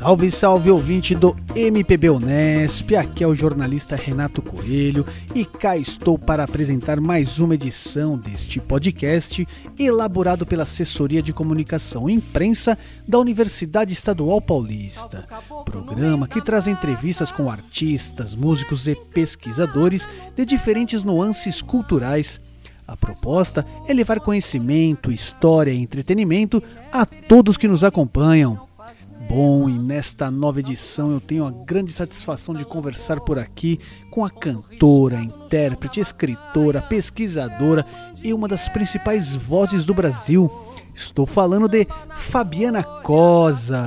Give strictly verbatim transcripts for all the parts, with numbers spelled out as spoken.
Salve, salve, ouvinte do M P B Unesp, aqui é o jornalista Renato Coelho e cá estou para apresentar mais uma edição deste podcast elaborado pela Assessoria de Comunicação e Imprensa da Universidade Estadual Paulista. Programa que traz entrevistas com artistas, músicos e pesquisadores de diferentes nuances culturais. A proposta é levar conhecimento, história e entretenimento a todos que nos acompanham. Bom, e nesta nova edição eu tenho a grande satisfação de conversar por aqui com a cantora, intérprete, escritora, pesquisadora e uma das principais vozes do Brasil. Estou falando de Fabiana Cosa.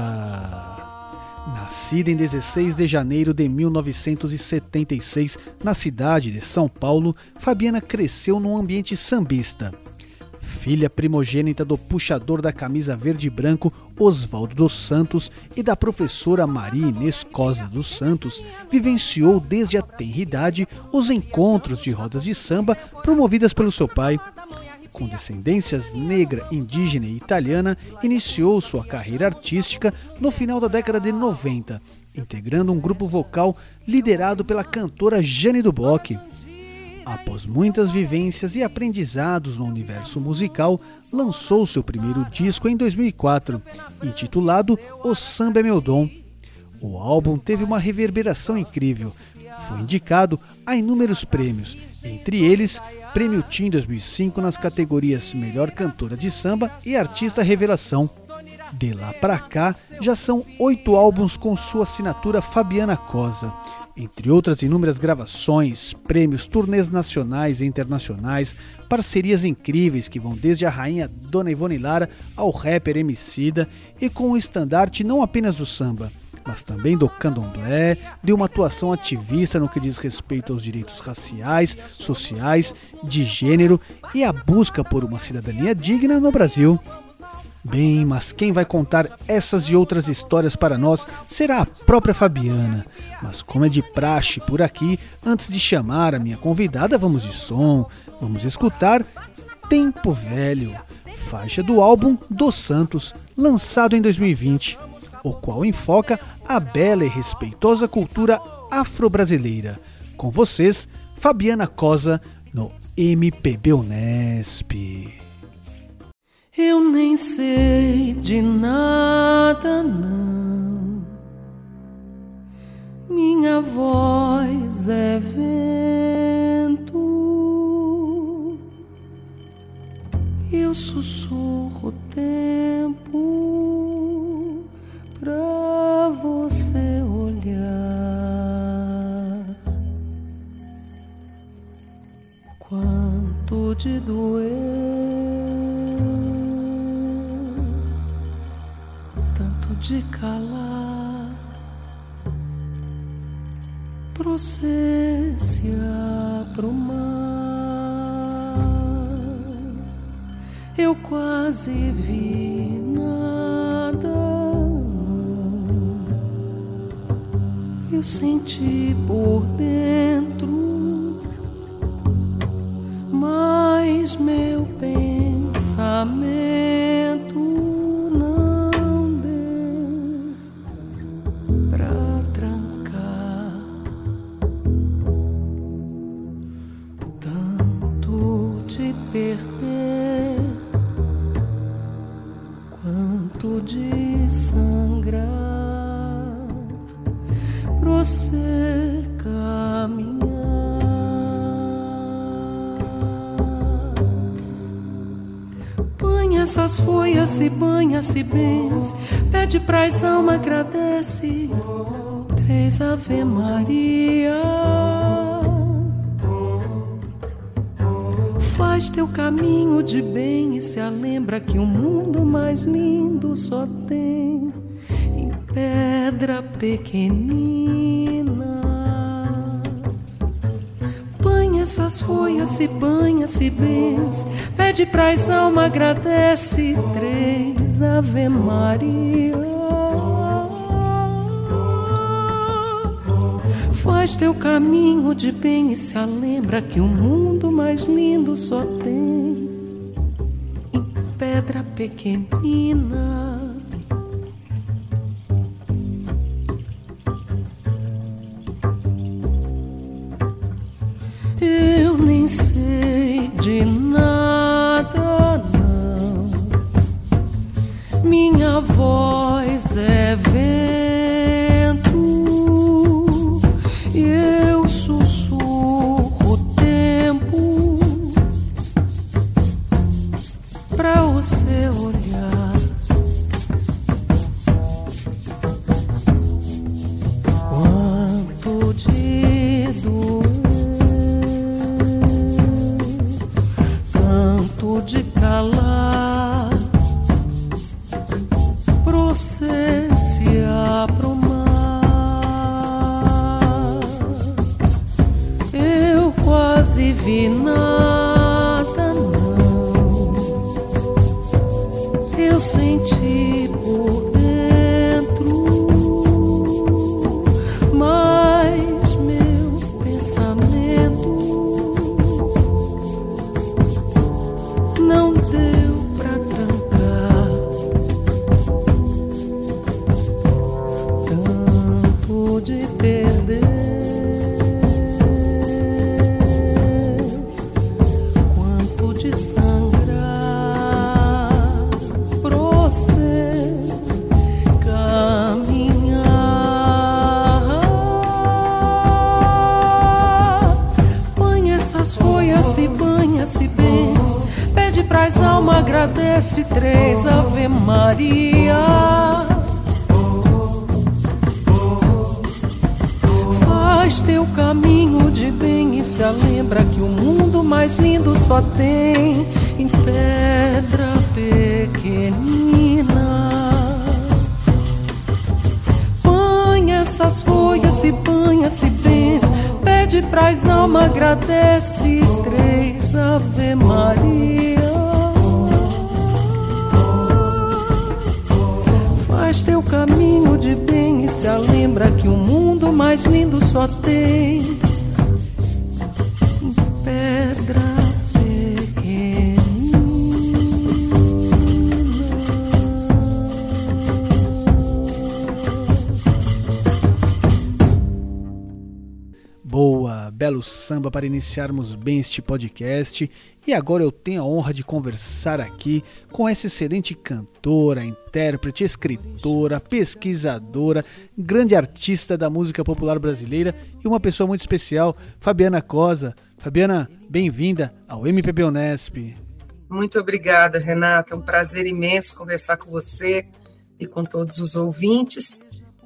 Nascida em dezesseis de janeiro de mil novecentos e setenta e seis na cidade de São Paulo, Fabiana cresceu num ambiente sambista. Filha primogênita do puxador da camisa verde e branco Oswaldo dos Santos e da professora Maria Inês Cosa dos Santos, vivenciou desde a tenra idade os encontros de rodas de samba promovidas pelo seu pai. Com descendências negra, indígena e italiana, iniciou sua carreira artística no final da década de noventa, integrando um grupo vocal liderado pela cantora Jane du Boc. Após muitas vivências e aprendizados no universo musical, lançou seu primeiro disco em dois mil e quatro, intitulado O Samba é Meu Dom. O álbum teve uma reverberação incrível, foi indicado a inúmeros prêmios, entre eles Prêmio Tim dois mil e cinco nas categorias Melhor Cantora de Samba e Artista Revelação. De lá pra cá, já são oito álbuns com sua assinatura Fabiana Cosa. Entre outras inúmeras gravações, prêmios, turnês nacionais e internacionais, parcerias incríveis que vão desde a rainha Dona Ivone Lara ao rapper Emicida e com o estandarte não apenas do samba, mas também do candomblé, de uma atuação ativista no que diz respeito aos direitos raciais, sociais, de gênero e a busca por uma cidadania digna no Brasil. Bem, mas quem vai contar essas e outras histórias para nós será a própria Fabiana. Mas como é de praxe por aqui, antes de chamar a minha convidada, vamos de som. Vamos escutar Tempo Velho, faixa do álbum Dos Santos, lançado em dois mil e vinte, o qual enfoca a bela e respeitosa cultura afro-brasileira. Com vocês, Fabiana Cosa, no M P B Unesp. Eu nem sei de nada, não. Minha voz é vento. Eu sussurro o tempo pra você olhar. Quanto de doer, de calar, pra você se aprumar. Eu quase vi nada, eu senti por dentro, mas meu pensamento perder, quanto de sangrar, pra você caminhar. Banha essas folhas e banha-se bens, pede pras almas, agradece, três Ave Maria. Faz teu caminho de bem e se lembra que o mundo mais lindo só tem em pedra pequenina. Banha essas folhas e banha-se bens, pede pras almas, agradece, três Ave Maria. Faz teu caminho de bem e se lembra que o mundo mais lindo só tem em pedra pequenina. sei de nada, não. Minha voz é vento e eu sussurro o tempo pra você olhar. Quanto de doer, canto de calar, pra você se aprumar. Eu quase vi nada, não. Eu senti por dentro, mas meu pensamento não deu pra trancar. Tanto de perder quanto de sangrar pra você caminhar. Põe essas folhas e banha-se bens, pede pras almas, agradece três Ave Maria. Faz teu caminho de bem e se lembra que o mundo mais lindo só tem em pedra pequenina. Põe essas folhas e banha-se bens, pede pras almas, agradece três Ave Maria. Faz teu caminho de bem e se lembra que o mundo mais lindo só tem pedra pequenina. Boa, belo samba para iniciarmos bem este podcast. E agora eu tenho a honra de conversar aqui com essa excelente cantora, intérprete, escritora, pesquisadora, grande artista da música popular brasileira e uma pessoa muito especial, Fabiana Cosa. Fabiana, bem-vinda ao M P B Unesp. Muito obrigada, Renato. É um prazer imenso conversar com você e com todos os ouvintes.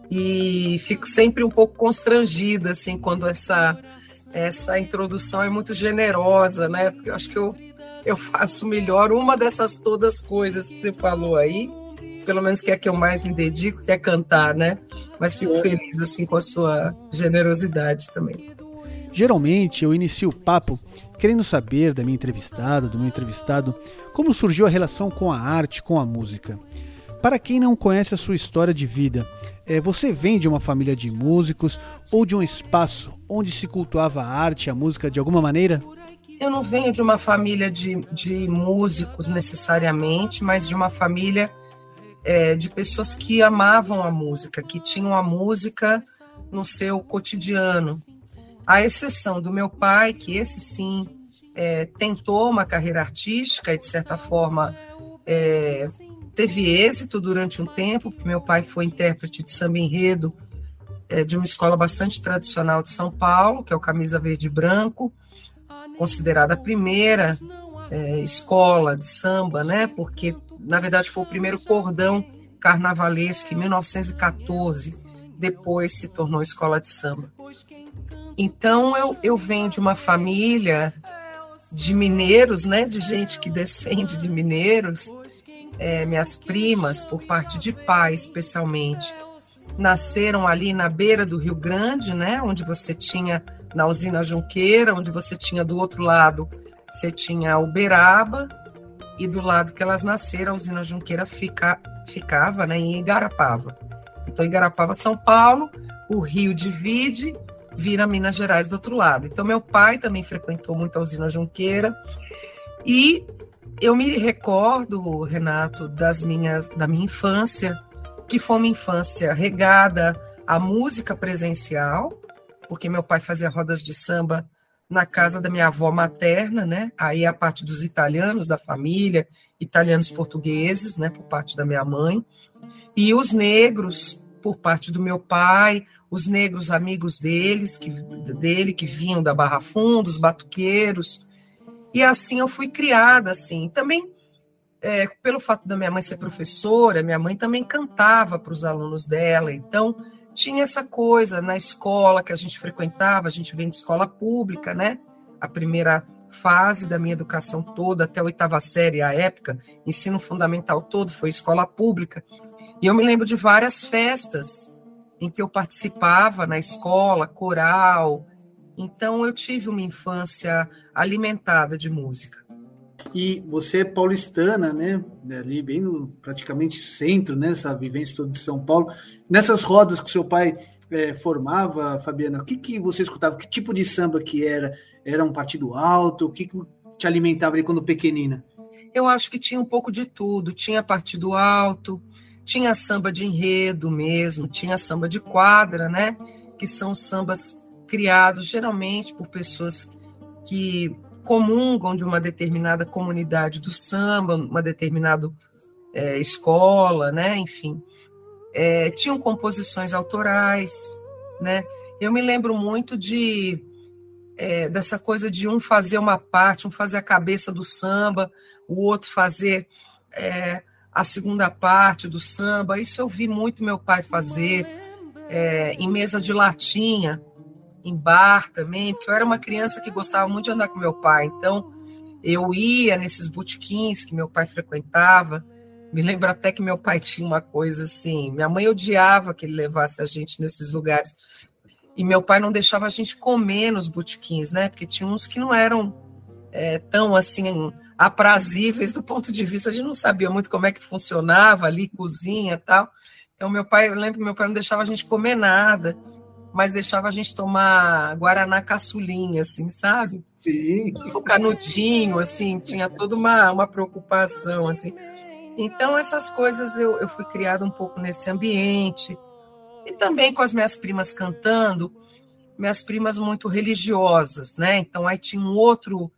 E fico sempre um pouco constrangida, assim, quando essa, essa introdução é muito generosa, né? Porque eu acho que eu, eu faço melhor uma dessas todas coisas que você falou aí, pelo menos que é a que eu mais me dedico, que é cantar, né? Mas fico feliz, assim, com a sua generosidade também. Geralmente eu inicio o papo querendo saber da minha entrevistada, do meu entrevistado, como surgiu a relação com a arte, com a música. Para quem não conhece a sua história de vida, é, você vem de uma família de músicos ou de um espaço onde se cultuava a arte e a música de alguma maneira? Eu não venho de uma família de, de músicos necessariamente, mas de uma família é, de pessoas que amavam a música, que tinham a música no seu cotidiano. À exceção do meu pai, que esse sim é, tentou uma carreira artística e, de certa forma, é, teve êxito durante um tempo, porque meu pai foi intérprete de samba enredo é, de uma escola bastante tradicional de São Paulo, que é o Camisa Verde e Branco, considerada a primeira é, escola de samba, né? Porque, na verdade, foi o primeiro cordão carnavalesco em mil novecentos e catorze, depois se tornou escola de samba. Então, eu, eu venho de uma família de mineiros, né? De gente que descende de mineiros. É, minhas primas, por parte de pai especialmente, nasceram ali na beira do Rio Grande, né, onde você tinha, na usina Junqueira, onde você tinha do outro lado, você tinha Uberaba, e do lado que elas nasceram, a usina Junqueira fica, ficava, né, em Igarapava. Então, Igarapava, São Paulo, o rio divide, vira Minas Gerais do outro lado. Então, meu pai também frequentou muito a usina Junqueira, e eu me recordo, Renato, das minhas, da minha infância, que foi uma infância regada à música presencial, porque meu pai fazia rodas de samba na casa da minha avó materna, né? Aí a parte dos italianos da família, italianos portugueses, né? Por parte da minha mãe, e os negros por parte do meu pai, os negros amigos deles, que, dele que vinham da Barra Funda, os batuqueiros, e assim eu fui criada, assim. Também, é, pelo fato da minha mãe ser professora, minha mãe também cantava para os alunos dela, então tinha essa coisa na escola que a gente frequentava, a gente vem de escola pública, né? A primeira fase da minha educação toda, até a oitava série, a época, ensino fundamental todo, foi escola pública. E eu me lembro de várias festas em que eu participava na escola, coral. Então, eu tive uma infância alimentada de música. E você é paulistana, né? Ali bem no praticamente centro, né? Essa vivência toda de São Paulo. Nessas rodas que seu pai é, formava, Fabiana, o que, que você escutava? Que tipo de samba que era? Era um partido alto? O que, que te alimentava ali quando pequenina? Eu acho que tinha um pouco de tudo. Tinha partido alto, tinha samba de enredo mesmo, tinha samba de quadra, né? Que são sambas criados geralmente por pessoas que comungam de uma determinada comunidade do samba, uma determinada é, escola, né? Enfim. É, tinham composições autorais, né? Eu me lembro muito de é, dessa coisa de um fazer uma parte, um fazer a cabeça do samba, o outro fazer é, a segunda parte do samba. Isso eu vi muito meu pai fazer é, em mesa de latinha, em bar também, porque eu era uma criança que gostava muito de andar com meu pai, então eu ia nesses botequins que meu pai frequentava. Me lembro até que meu pai tinha uma coisa assim, minha mãe odiava que ele levasse a gente nesses lugares, e meu pai não deixava a gente comer nos botequins, né, porque tinha uns que não eram é, tão assim aprazíveis do ponto de vista, a gente não sabia muito como é que funcionava ali, cozinha e tal, então meu pai, eu lembro que meu pai não deixava a gente comer nada, mas deixava a gente tomar guaraná caçulinha, assim, sabe? Sim. O canudinho, assim, tinha toda uma, uma preocupação, assim. Então, essas coisas, eu, eu fui criada um pouco nesse ambiente. E também com as minhas primas cantando, minhas primas muito religiosas, né? Então, aí tinha um outro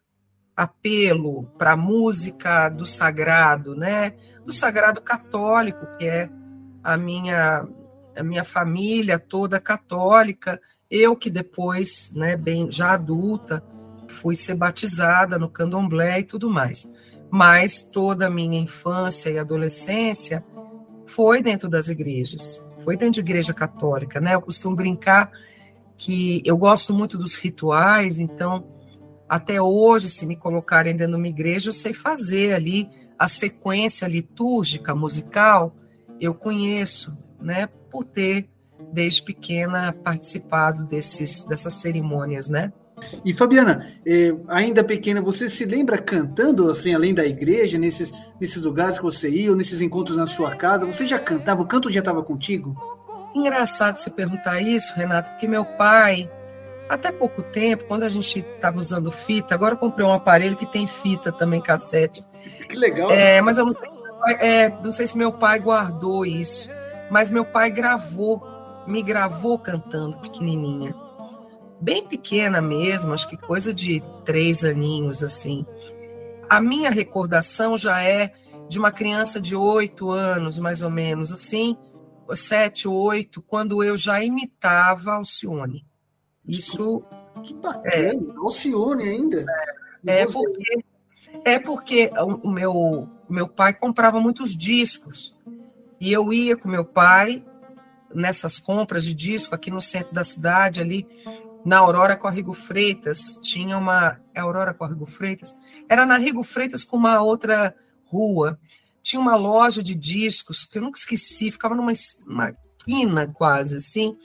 apelo para a música do sagrado, né? Do sagrado católico, que é a minha... a minha família toda católica, eu que depois, né, bem, já adulta, fui ser batizada no candomblé e tudo mais. Mas toda a minha infância e adolescência foi dentro das igrejas, foi dentro de igreja católica, né? Eu costumo brincar que eu gosto muito dos rituais, então, até hoje, se me colocarem dentro de uma igreja, eu sei fazer ali a sequência litúrgica, musical, eu conheço, né? Por ter, desde pequena, participado desses, dessas cerimônias, né? E, Fabiana, eh, ainda pequena, você se lembra cantando, assim, além da igreja, nesses, nesses lugares que você ia, ou nesses encontros na sua casa? Você já cantava? O canto já estava contigo? Engraçado você perguntar isso, Renato, porque meu pai, até pouco tempo, quando a gente estava usando fita, agora eu comprei um aparelho que tem fita também, cassete. Que legal. É, mas eu não sei, se meu pai, é, não sei se meu pai guardou isso. Mas meu pai gravou, me gravou cantando pequenininha, bem pequena mesmo, acho que coisa de três aninhos, assim. A minha recordação já é de uma criança de oito anos, mais ou menos, assim, sete, oito, quando eu já imitava Alcione. Isso... Que bacana, é, Alcione ainda. É, é, porque, é porque o meu, meu pai comprava muitos discos, e eu ia com meu pai nessas compras de disco aqui no centro da cidade, ali na Aurora Córrego Freitas, tinha uma... É Aurora Córrego Freitas? Era na Rigo Freitas com uma outra rua. Tinha uma loja de discos, que eu nunca esqueci, ficava numa uma quina quase, assim.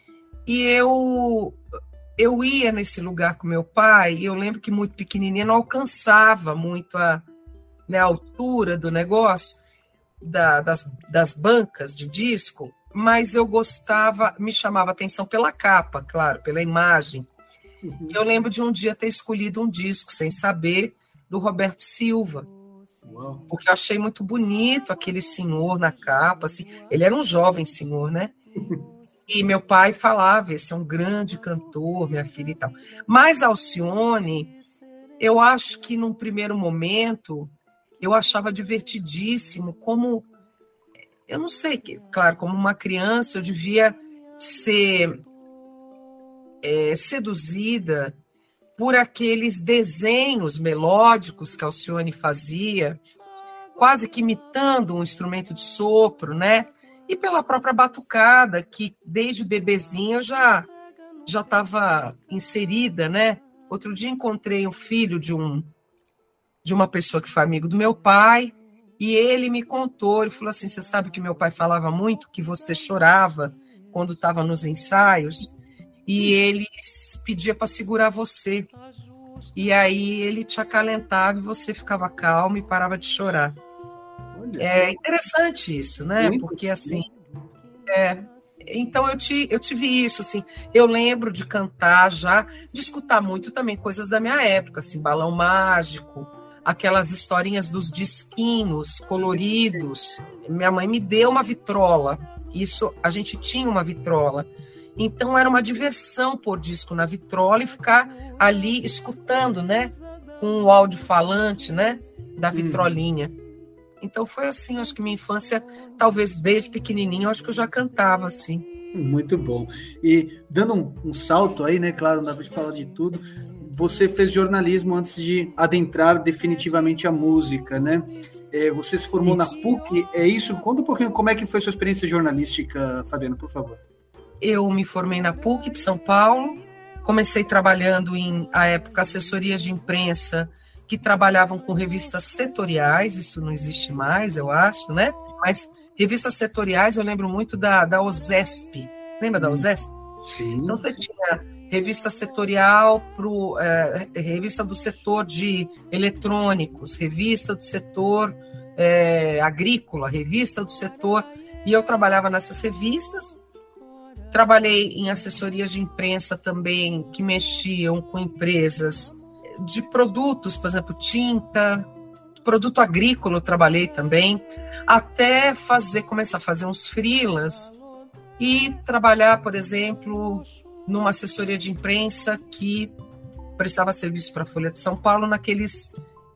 E eu, eu ia nesse lugar com meu pai, e eu lembro que muito pequenininha não alcançava muito a, né, a altura do negócio, Da, das, das bancas de disco, mas eu gostava, me chamava atenção pela capa, claro, pela imagem. Uhum. Eu lembro de um dia ter escolhido um disco, sem saber, do Roberto Silva, Uau. Porque eu achei muito bonito aquele senhor na capa, assim, ele era um jovem senhor, né? E meu pai falava, esse é um grande cantor, minha filha e tal. Mas Alcione, eu acho que num primeiro momento, eu achava divertidíssimo, como, eu não sei, claro, como uma criança eu devia ser é, seduzida por aqueles desenhos melódicos que Alcione fazia, quase que imitando um instrumento de sopro, né? E pela própria batucada, que desde bebezinha eu já já estava inserida, né? Outro dia encontrei um filho de um de uma pessoa que foi amigo do meu pai, e ele me contou, ele falou assim, você sabe que meu pai falava muito que você chorava quando estava nos ensaios, e ele pedia para segurar você. E aí ele te acalentava e você ficava calmo e parava de chorar. Olha. É interessante isso, né? Muito. Porque assim, é, então eu, te, eu tive isso, assim, eu lembro de cantar já, de escutar muito também coisas da minha época, assim, Balão Mágico, aquelas historinhas dos disquinhos coloridos. Minha mãe me deu uma vitrola, isso, a gente tinha uma vitrola. Então era uma diversão pôr disco na vitrola e ficar ali escutando, né? Com o alto-falante, né? Da vitrolinha. Hum. Então foi assim, acho que minha infância, talvez desde pequenininho, acho que eu já cantava assim. Muito bom. E dando um, um salto aí, né? Claro, não dá pra gente falar de tudo. Você fez jornalismo antes de adentrar definitivamente a música, né? É, você se formou isso. na P U C, é isso? Conta um pouquinho como é que foi a sua experiência jornalística, Fabiana, por favor. Eu me formei na P U C de São Paulo, comecei trabalhando em, à época, assessorias de imprensa que trabalhavam com revistas setoriais, isso não existe mais, eu acho, né? Mas revistas setoriais, eu lembro muito da, da OSESP, lembra da OSESP? Sim. Então você tinha revista setorial, pro, é, revista do setor de eletrônicos, revista do setor é, agrícola, revista do setor, e eu trabalhava nessas revistas. Trabalhei em assessorias de imprensa também que mexiam com empresas de produtos, por exemplo, tinta, produto agrícola eu trabalhei também, até fazer, começar a fazer uns freelas e trabalhar, por exemplo, numa assessoria de imprensa que prestava serviço para a Folha de São Paulo naqueles,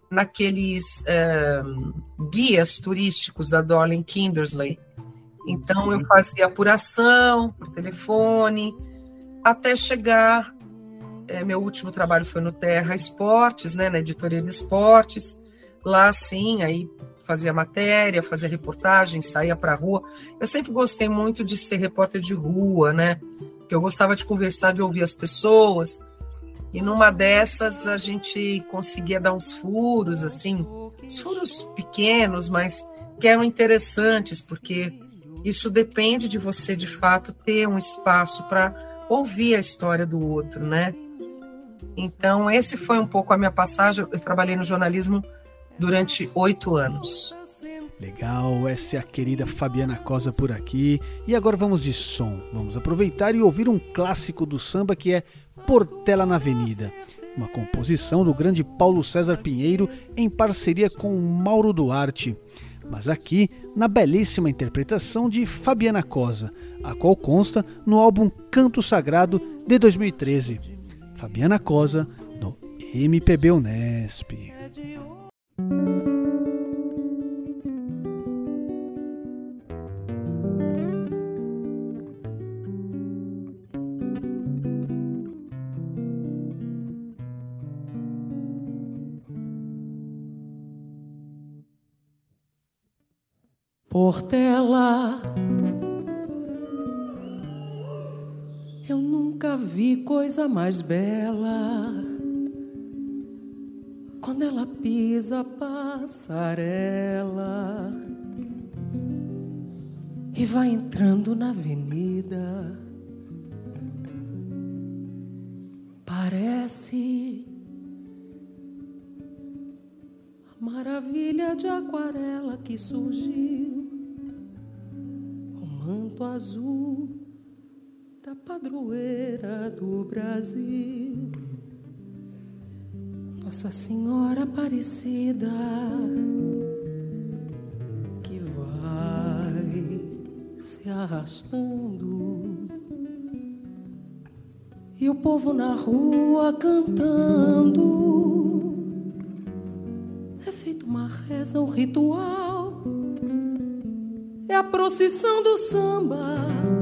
naqueles é, guias turísticos da Dorling Kindersley. Então, Sim. eu fazia apuração por telefone, até chegar, é, meu último trabalho foi no Terra Esportes, né, na editoria de esportes, lá sim, aí fazia matéria, fazia reportagem, saía para a rua. Eu sempre gostei muito de ser repórter de rua, né, porque eu gostava de conversar, de ouvir as pessoas, e numa dessas a gente conseguia dar uns furos, assim, uns furos pequenos, mas que eram interessantes, porque isso depende de você, de fato, ter um espaço para ouvir a história do outro, né? Então, esse foi um pouco a minha passagem. Eu trabalhei no jornalismo durante oito anos. Legal, essa é a querida Fabiana Cosa por aqui. E agora vamos de som. Vamos aproveitar e ouvir um clássico do samba que é Portela na Avenida. Uma composição do grande Paulo César Pinheiro em parceria com Mauro Duarte. Mas aqui na belíssima interpretação de Fabiana Cosa, a qual consta no álbum Canto Sagrado de dois mil e treze. Fabiana Cosa, no M P B Unesp. Portela, eu nunca vi coisa mais bela. Quando ela pisa a passarela e vai entrando na avenida, parece a maravilha de aquarela que surgiu, o manto azul da padroeira do Brasil, Nossa Senhora Aparecida, que vai se arrastando e o povo na rua cantando. É feito uma reza, um ritual, é a procissão do samba,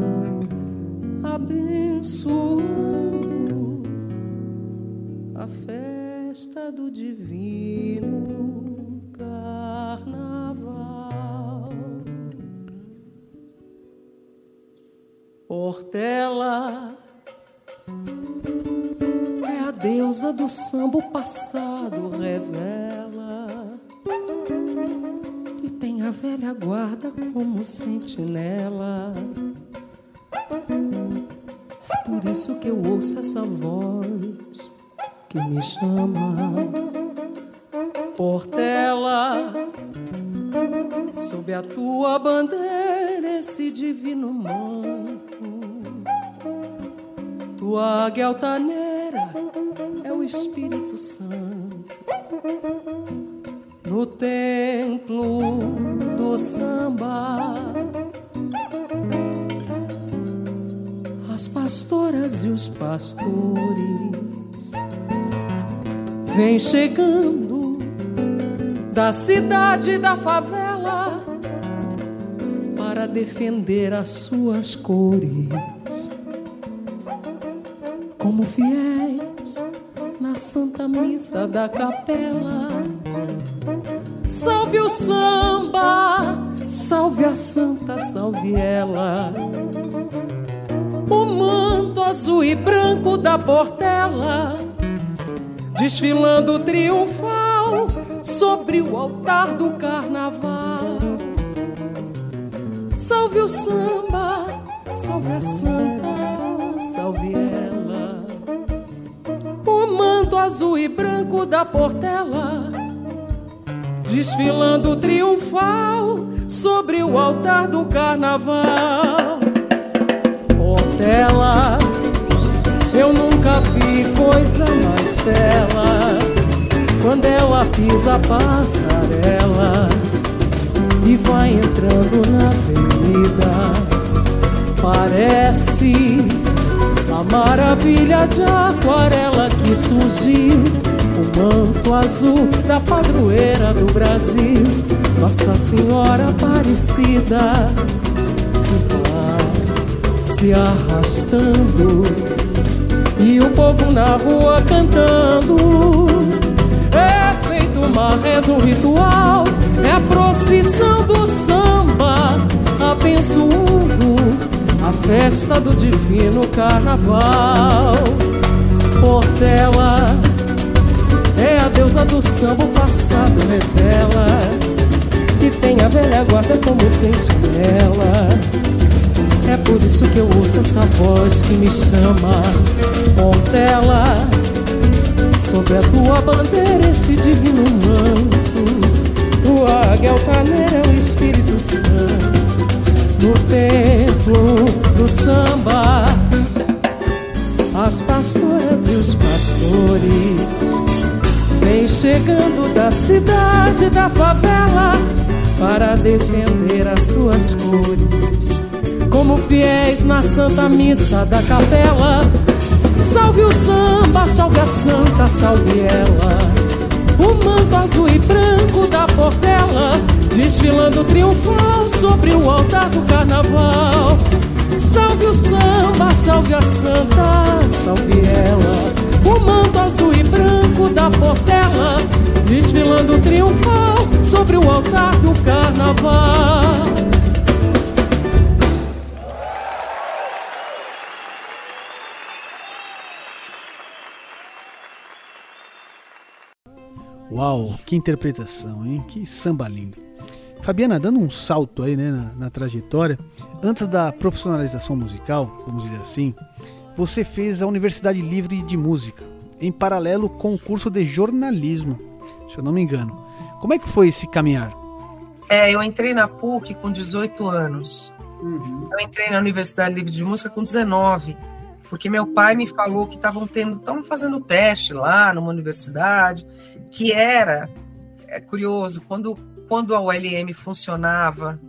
abençoando a festa do divino carnaval. Portela é a deusa do samba, o passado revela, e tem a velha guarda como sentinela. É por isso que eu ouço essa voz que me chama. Portela, sob a tua bandeira esse divino manto, tua águia altaneira é o Espírito Santo. No templo do samba, as pastoras e os pastores vêm chegando da cidade e da favela para defender as suas cores, como fiéis na Santa Missa da Capela. Salve o samba, salve a santa, salve ela. O manto azul e branco da Portela, desfilando triunfal sobre o altar do carnaval. Salve o samba, salve a santa, salve ela. O manto azul e branco da Portela, desfilando triunfal sobre o altar do carnaval. Portela, eu nunca vi coisa mais bela, quando ela pisa a passarela e vai entrando na avenida. Parece a maravilha de aquarela que surgiu, o manto azul da padroeira do Brasil, Nossa Senhora Aparecida, que vai se arrastando e o povo na rua cantando. É feito uma reza, um ritual, é a procissão do samba, abençoando a festa do divino carnaval. Portela é a deusa do samba, o passado revela, e tem a velha guarda como sentinela. É por isso que eu ouço essa voz que me chama. Portela, sobre a tua bandeira esse divino manto, tua águia altaneira é o Espírito Santo. No templo do samba, as pastoras e os pastores vêm chegando da cidade e da favela para defender as suas cores, como fiéis na Santa Missa da Capela. Salve o samba, salve a santa, salve ela. O manto azul e branco da Portela, desfilando triunfal sobre o altar do carnaval. Salve o samba, salve a santa, salve ela. O manto azul e branco da Portela, desfilando triunfal sobre o altar do carnaval. Uau, que interpretação, hein? Que samba lindo. Fabiana, dando um salto aí, né, na, na trajetória, antes da profissionalização musical, vamos dizer assim, você fez a Universidade Livre de Música, em paralelo com o curso de jornalismo, se eu não me engano. Como é que foi esse caminhar? É, eu entrei na P U C com dezoito anos. Uhum. Eu entrei na Universidade Livre de Música com dezenove, porque meu pai me falou que estavam tendo, estavam fazendo teste lá numa universidade, que era, é curioso, quando, quando a U L M funcionava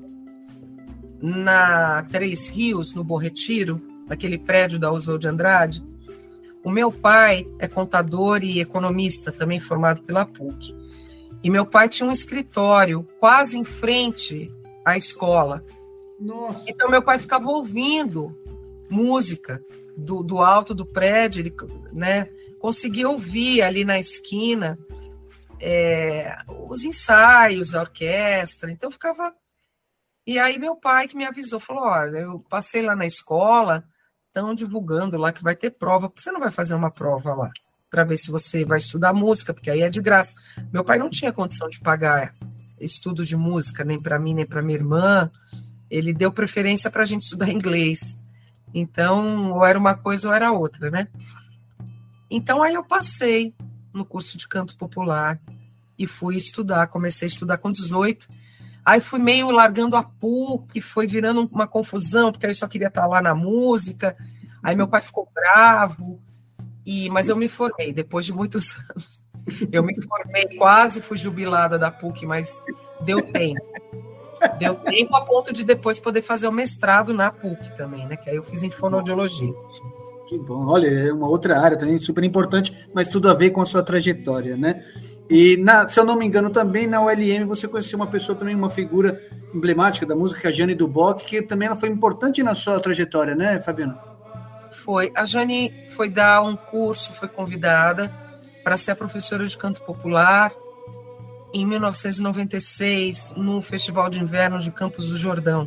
na Três Rios, no Bom Retiro, naquele prédio da Oswald de Andrade, O meu pai é contador e economista, também formado pela P U C. E meu pai tinha um escritório quase em frente à escola. Nossa. Então, meu pai ficava ouvindo música do, do alto do prédio, ele, né, conseguia ouvir ali na esquina é, os ensaios, a orquestra. Então, ficava... E aí, meu pai que me avisou, falou, olha, eu passei lá na escola, estão divulgando lá que vai ter prova, por que você não vai fazer uma prova lá? Para ver se você vai estudar música, porque aí é de graça. Meu pai não tinha condição de pagar estudo de música, nem para mim, nem para minha irmã. Ele deu preferência para a gente estudar inglês. Então, ou era uma coisa ou era outra, né? Então, aí eu passei no curso de canto popular e fui estudar. Comecei a estudar com dezoito. Aí fui meio largando a P U C, foi virando uma confusão, porque eu só queria estar lá na música. Aí meu pai ficou bravo. E, mas eu me formei, depois de muitos anos. Eu me formei, quase fui jubilada da P U C, mas deu tempo. Deu tempo a ponto de depois poder fazer o mestrado na P U C também, né? Que aí eu fiz em fonoaudiologia. Que bom. Olha, é uma outra área também super importante, mas tudo a ver com a sua trajetória, né? E, na, se eu não me engano, também na U L M você conheceu uma pessoa também, uma figura emblemática da música, a Jane Duboc, que também ela foi importante na sua trajetória, né, Fabiana? Foi. A Jane foi dar um curso, foi convidada para ser a professora de canto popular em mil novecentos e noventa e seis, no Festival de Inverno de Campos do Jordão.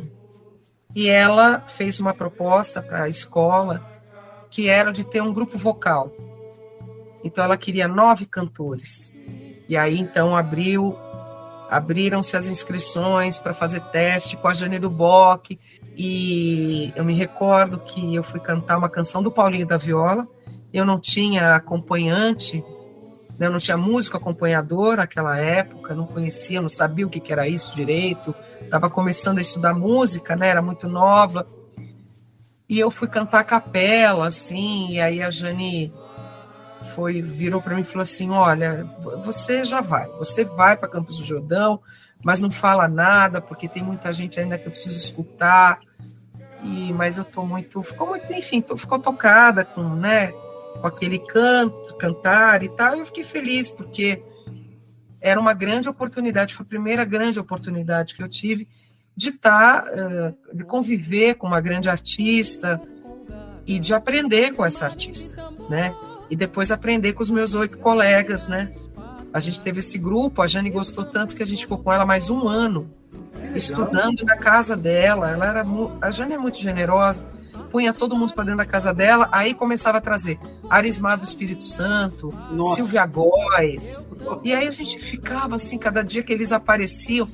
E ela fez uma proposta para a escola que era de ter um grupo vocal. Então, ela queria nove cantores. E aí, então, abriu, abriram-se as inscrições para fazer teste com a Jane Duboc. E eu me recordo que eu fui cantar uma canção do Paulinho da Viola. Eu não tinha acompanhante, eu não tinha músico acompanhador naquela época, não conhecia, não sabia o que era isso direito. Estava começando a estudar música, né? Era muito nova. E eu fui cantar a capela, assim, e aí a Jane foi, virou para mim e falou assim, olha, você já vai, você vai para Campos do Jordão, mas não fala nada, porque tem muita gente ainda que eu preciso escutar, e, mas eu estou muito, ficou muito, enfim, tô, ficou tocada com, né, com aquele canto, cantar e tal, e eu fiquei feliz, porque era uma grande oportunidade, foi a primeira grande oportunidade que eu tive de estar, de conviver com uma grande artista e de aprender com essa artista, né? E depois aprender com os meus oito colegas, né? A gente teve esse grupo, a Jane gostou tanto que a gente ficou com ela mais um ano, estudando na casa dela. Ela era, a Jane é muito generosa, punha todo mundo para dentro da casa dela, aí começava a trazer Arismar do Espírito Santo, Nossa. Silvia Góes, e aí a gente ficava assim, cada dia que eles apareciam,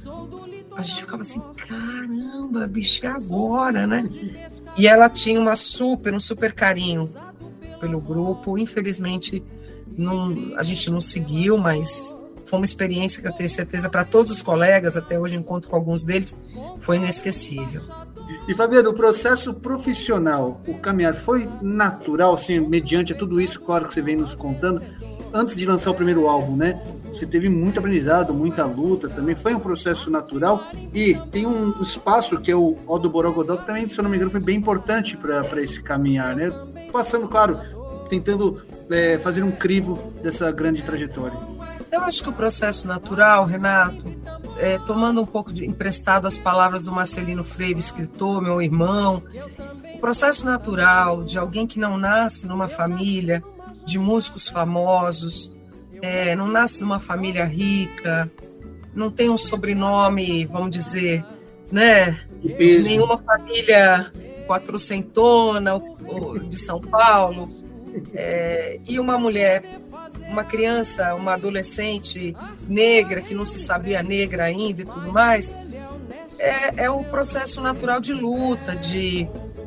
a gente ficava assim, caramba, bicho, é agora, né? E ela tinha uma super, um super carinho pelo grupo. Infelizmente, não, a gente não seguiu, mas foi uma experiência que eu tenho certeza para todos os colegas, até hoje encontro com alguns deles, foi inesquecível. E, Fabiano, o processo profissional, o caminhar, foi natural, assim, mediante tudo isso, claro que você vem nos contando, antes de lançar o primeiro álbum, né? Você teve muito aprendizado, muita luta também, foi um processo natural, e tem um espaço que é o O do Borogodó, que também, se eu não me engano, foi bem importante para esse caminhar, né? Passando, claro, tentando é, fazer um crivo dessa grande trajetória. Eu acho que o processo natural, Renato, é, tomando um pouco de emprestado as palavras do Marcelino Freire, escritor, meu irmão, o processo natural de alguém que não nasce numa família de músicos famosos, é, não nasce numa família rica, não tem um sobrenome, vamos dizer, né, de nenhuma família quatrocentona ou de São Paulo, é, e uma mulher, uma criança, uma adolescente negra, que não se sabia negra ainda e tudo mais, é, é um processo natural de luta, de...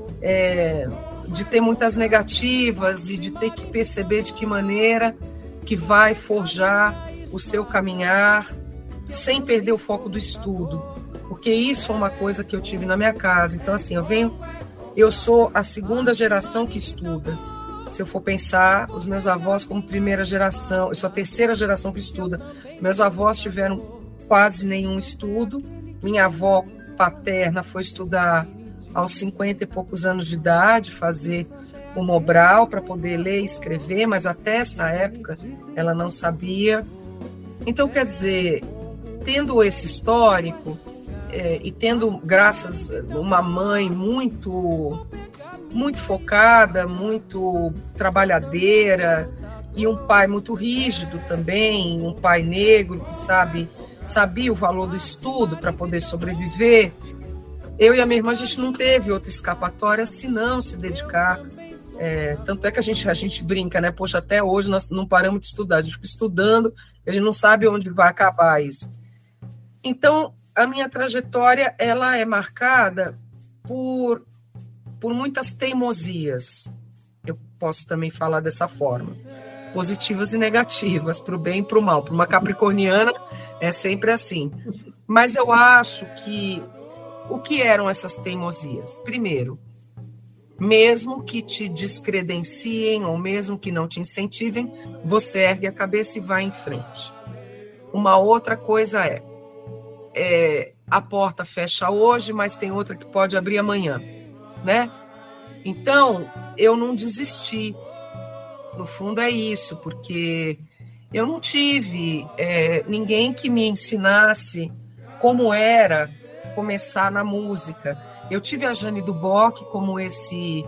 É, de ter muitas negativas e de ter que perceber de que maneira que vai forjar o seu caminhar sem perder o foco do estudo, porque isso é uma coisa que eu tive na minha casa. Então, assim, eu venho, eu sou a segunda geração que estuda. Se eu for pensar, os meus avós como primeira geração, eu sou a terceira geração que estuda. Meus avós tiveram quase nenhum estudo, minha avó paterna foi estudar aos cinquenta e poucos anos de idade, fazer o Mobral para poder ler e escrever, mas até essa época ela não sabia. Então, quer dizer, tendo esse histórico é, e tendo, graças a uma mãe muito, muito focada, muito trabalhadeira, e um pai muito rígido também, um pai negro que sabe, sabia o valor do estudo para poder sobreviver, eu e a minha irmã, a gente não teve outra escapatória senão se dedicar. É, tanto é que a gente, a gente brinca, né? Poxa, até hoje nós não paramos de estudar, a gente fica estudando, a gente não sabe onde vai acabar isso. Então, a minha trajetória, ela é marcada por, por muitas teimosias. Eu posso também falar dessa forma. Positivas e negativas, para o bem e para o mal. Para uma capricorniana, é sempre assim. Mas eu acho que o que eram essas teimosias? Primeiro, mesmo que te descredenciem ou mesmo que não te incentivem, você ergue a cabeça e vai em frente. Uma outra coisa é, é a porta fecha hoje, mas tem outra que pode abrir amanhã, né? Então, eu não desisti. No fundo é isso, porque eu não tive é, ninguém que me ensinasse como era começar na música. Eu tive a Jane Duboc como esse,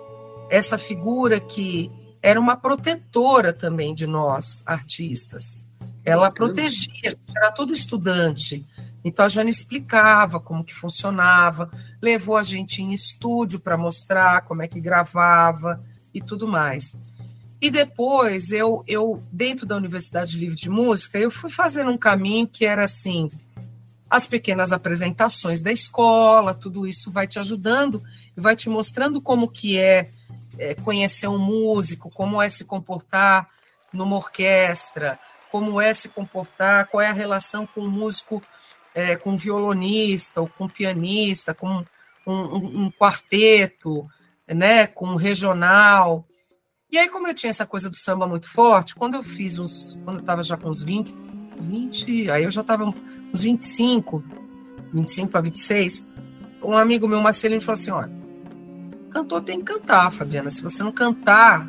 essa figura que era uma protetora também de nós, artistas. Ela protegia, a gente era todo estudante. Então a Jane explicava como que funcionava, levou a gente em estúdio para mostrar como é que gravava e tudo mais. E depois, eu, eu, dentro da Universidade Livre de Música, eu fui fazendo um caminho que era assim, as pequenas apresentações da escola, tudo isso vai te ajudando e vai te mostrando como que é, é conhecer um músico, como é se comportar numa orquestra, como é se comportar, qual é a relação com o músico, é, com o violonista, ou com o pianista, com um, um, um quarteto, né, com um regional. E aí, como eu tinha essa coisa do samba muito forte, quando eu fiz uns, quando eu estava já com uns vinte, vinte, aí eu já estava uns vinte e cinco, vinte e cinco para vinte e seis, um amigo meu, Marcelino, falou assim, olha, cantor tem que cantar, Fabiana, se você não cantar,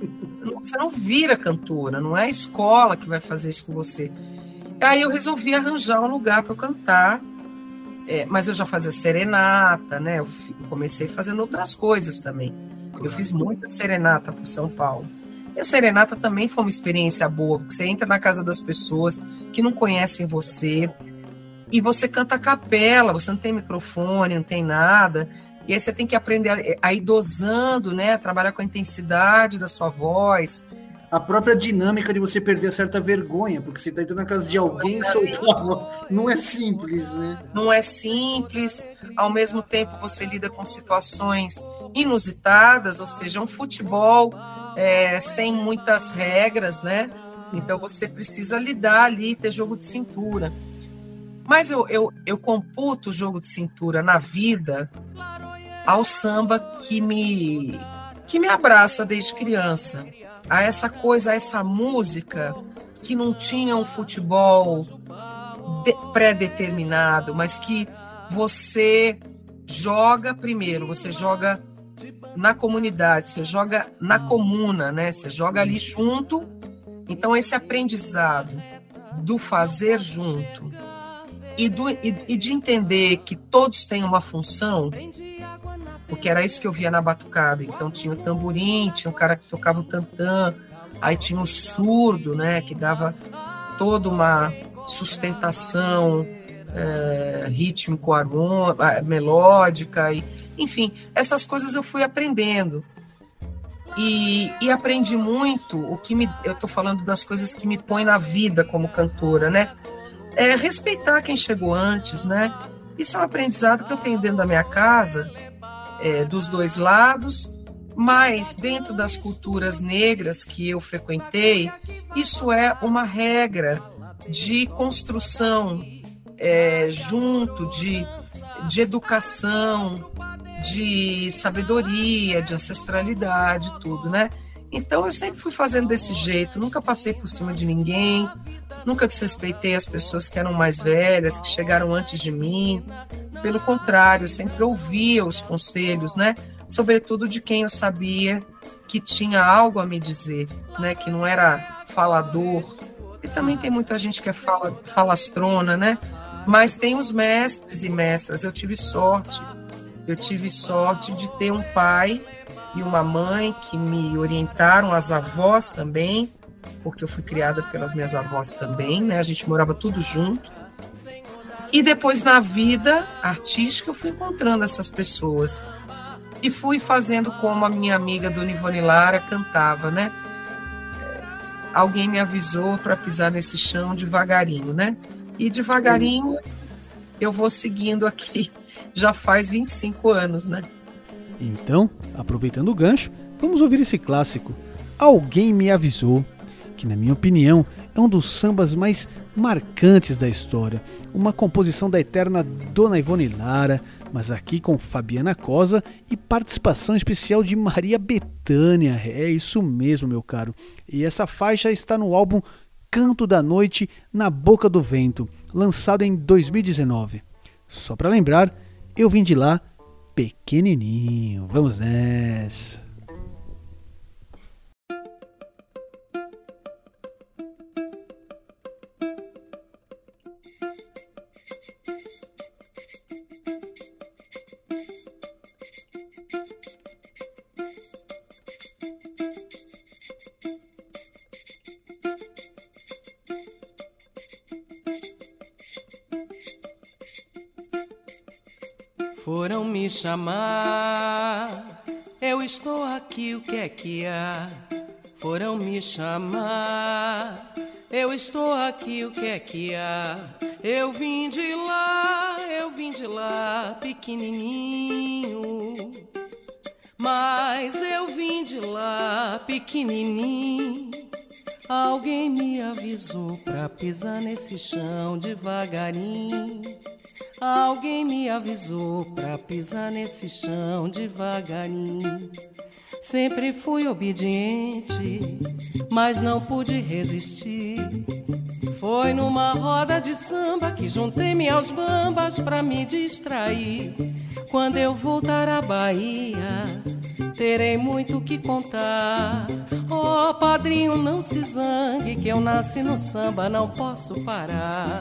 você não vira cantora, não é a escola que vai fazer isso com você. Aí eu resolvi arranjar um lugar para eu cantar, é, mas eu já fazia serenata, né, eu comecei fazendo outras coisas também. Eu fiz muita serenata por São Paulo. E a serenata também foi uma experiência boa, porque você entra na casa das pessoas que não conhecem você e você canta a capela, você não tem microfone, não tem nada, e aí você tem que aprender a ir dosando, né, a trabalhar com a intensidade da sua voz. A própria dinâmica de você perder certa vergonha, porque você está entrando na casa de alguém e soltar a voz. Não é simples, né? Não é simples. Ao mesmo tempo, você lida com situações inusitadas, ou seja, um futebol é, sem muitas regras, né? Então, você precisa lidar ali, ter jogo de cintura. Mas eu, eu, eu computo o jogo de cintura na vida ao samba que me, que me abraça desde criança. A essa coisa, a essa música que não tinha um futebol de, pré-determinado, mas que você joga primeiro, você joga na comunidade, você joga na comuna, né? Você joga ali junto. Então, esse aprendizado do fazer junto e, do, e, e de entender que todos têm uma função, porque era isso que eu via na batucada. Então tinha o tamborim, tinha o cara que tocava o tantã, aí tinha o surdo, né, que dava toda uma sustentação é, rítmico, melódica, e, enfim, essas coisas eu fui aprendendo. E, e aprendi muito o que me. Eu estou falando das coisas que me põem na vida como cantora, né? É respeitar quem chegou antes, né? Isso é um aprendizado que eu tenho dentro da minha casa. É, dos dois lados, mas dentro das culturas negras que eu frequentei, isso é uma regra de construção é, junto, de, de educação, de sabedoria, de ancestralidade, tudo, né? Então eu sempre fui fazendo desse jeito, nunca passei por cima de ninguém, nunca desrespeitei as pessoas que eram mais velhas, que chegaram antes de mim. Pelo contrário, eu sempre ouvia os conselhos, né? sobretudo de quem eu sabia que tinha algo a me dizer, né? Que não era falador. E também tem muita gente que é fala, falastrona, né? Mas tem os mestres e mestras. Eu tive sorte, eu tive sorte de ter um pai e uma mãe que me orientaram, as avós também, porque eu fui criada pelas minhas avós também, né? A gente morava tudo junto. E depois, na vida artística, eu fui encontrando essas pessoas. E fui fazendo como a minha amiga Dona Ivone Lara cantava, né? Alguém me avisou para pisar nesse chão devagarinho, né? E devagarinho eu vou seguindo aqui. Já faz vinte e cinco anos, né? Então, aproveitando o gancho, vamos ouvir esse clássico, Alguém Me Avisou, que na minha opinião é um dos sambas mais marcantes da história. Uma composição da eterna Dona Ivone Lara, mas aqui com Fabiana Cosa e participação especial de Maria Bethânia. É isso mesmo, meu caro. E essa faixa está no álbum Canto da Noite na Boca do Vento, lançado em dois mil e dezenove. Só para lembrar, eu vim de lá pequenininho. Vamos nessa. Foram me chamar, eu estou aqui, o que é que há? Foram me chamar, eu estou aqui, o que é que há? Eu vim de lá, eu vim de lá, pequenininho. Mas eu vim de lá, pequenininho. Alguém me avisou pra pisar nesse chão devagarinho. Alguém me avisou pra pisar nesse chão devagarinho. Sempre fui obediente, mas não pude resistir. Foi numa roda de samba que juntei-me aos bambas pra me distrair. Quando eu voltar à Bahia, terei muito que contar. Oh, padrinho, não se zangue, que eu nasci no samba, não posso parar.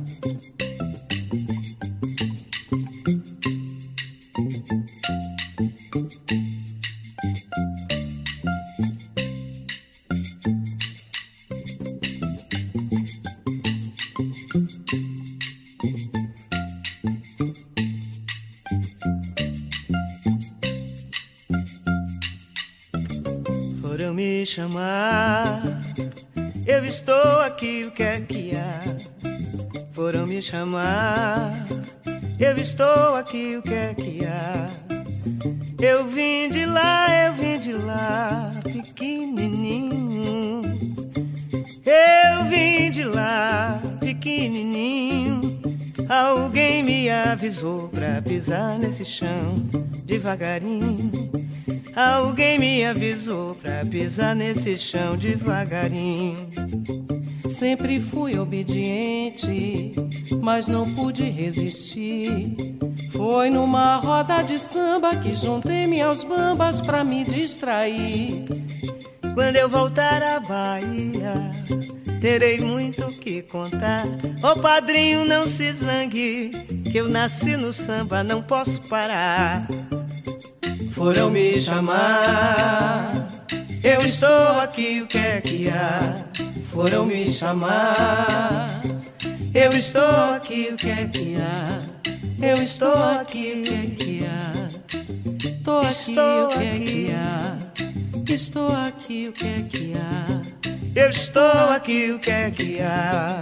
Foram me chamar, eu estou aqui, o que é que há? Foram me chamar, eu estou aqui, o que é que há? Eu vim de lá, eu vim de lá, pequenininho. Eu vim de lá, pequenininho. Alguém me avisou pra pisar nesse chão devagarinho. Alguém me avisou pra pisar nesse chão devagarinho. Sempre fui obediente, mas não pude resistir. Foi numa roda de samba que juntei-me aos bambas pra me distrair. Quando eu voltar à Bahia, terei muito que contar. Ô oh, padrinho, não se zangue, que eu nasci no samba, não posso parar. Foram me chamar, eu estou aqui, o que é que há? Foram me chamar, eu estou aqui, o que é que há? Eu estou aqui, o que é que há? Estou aqui, o que é que há? Estou aqui, o que é que há? Eu estou aqui, o que é que há?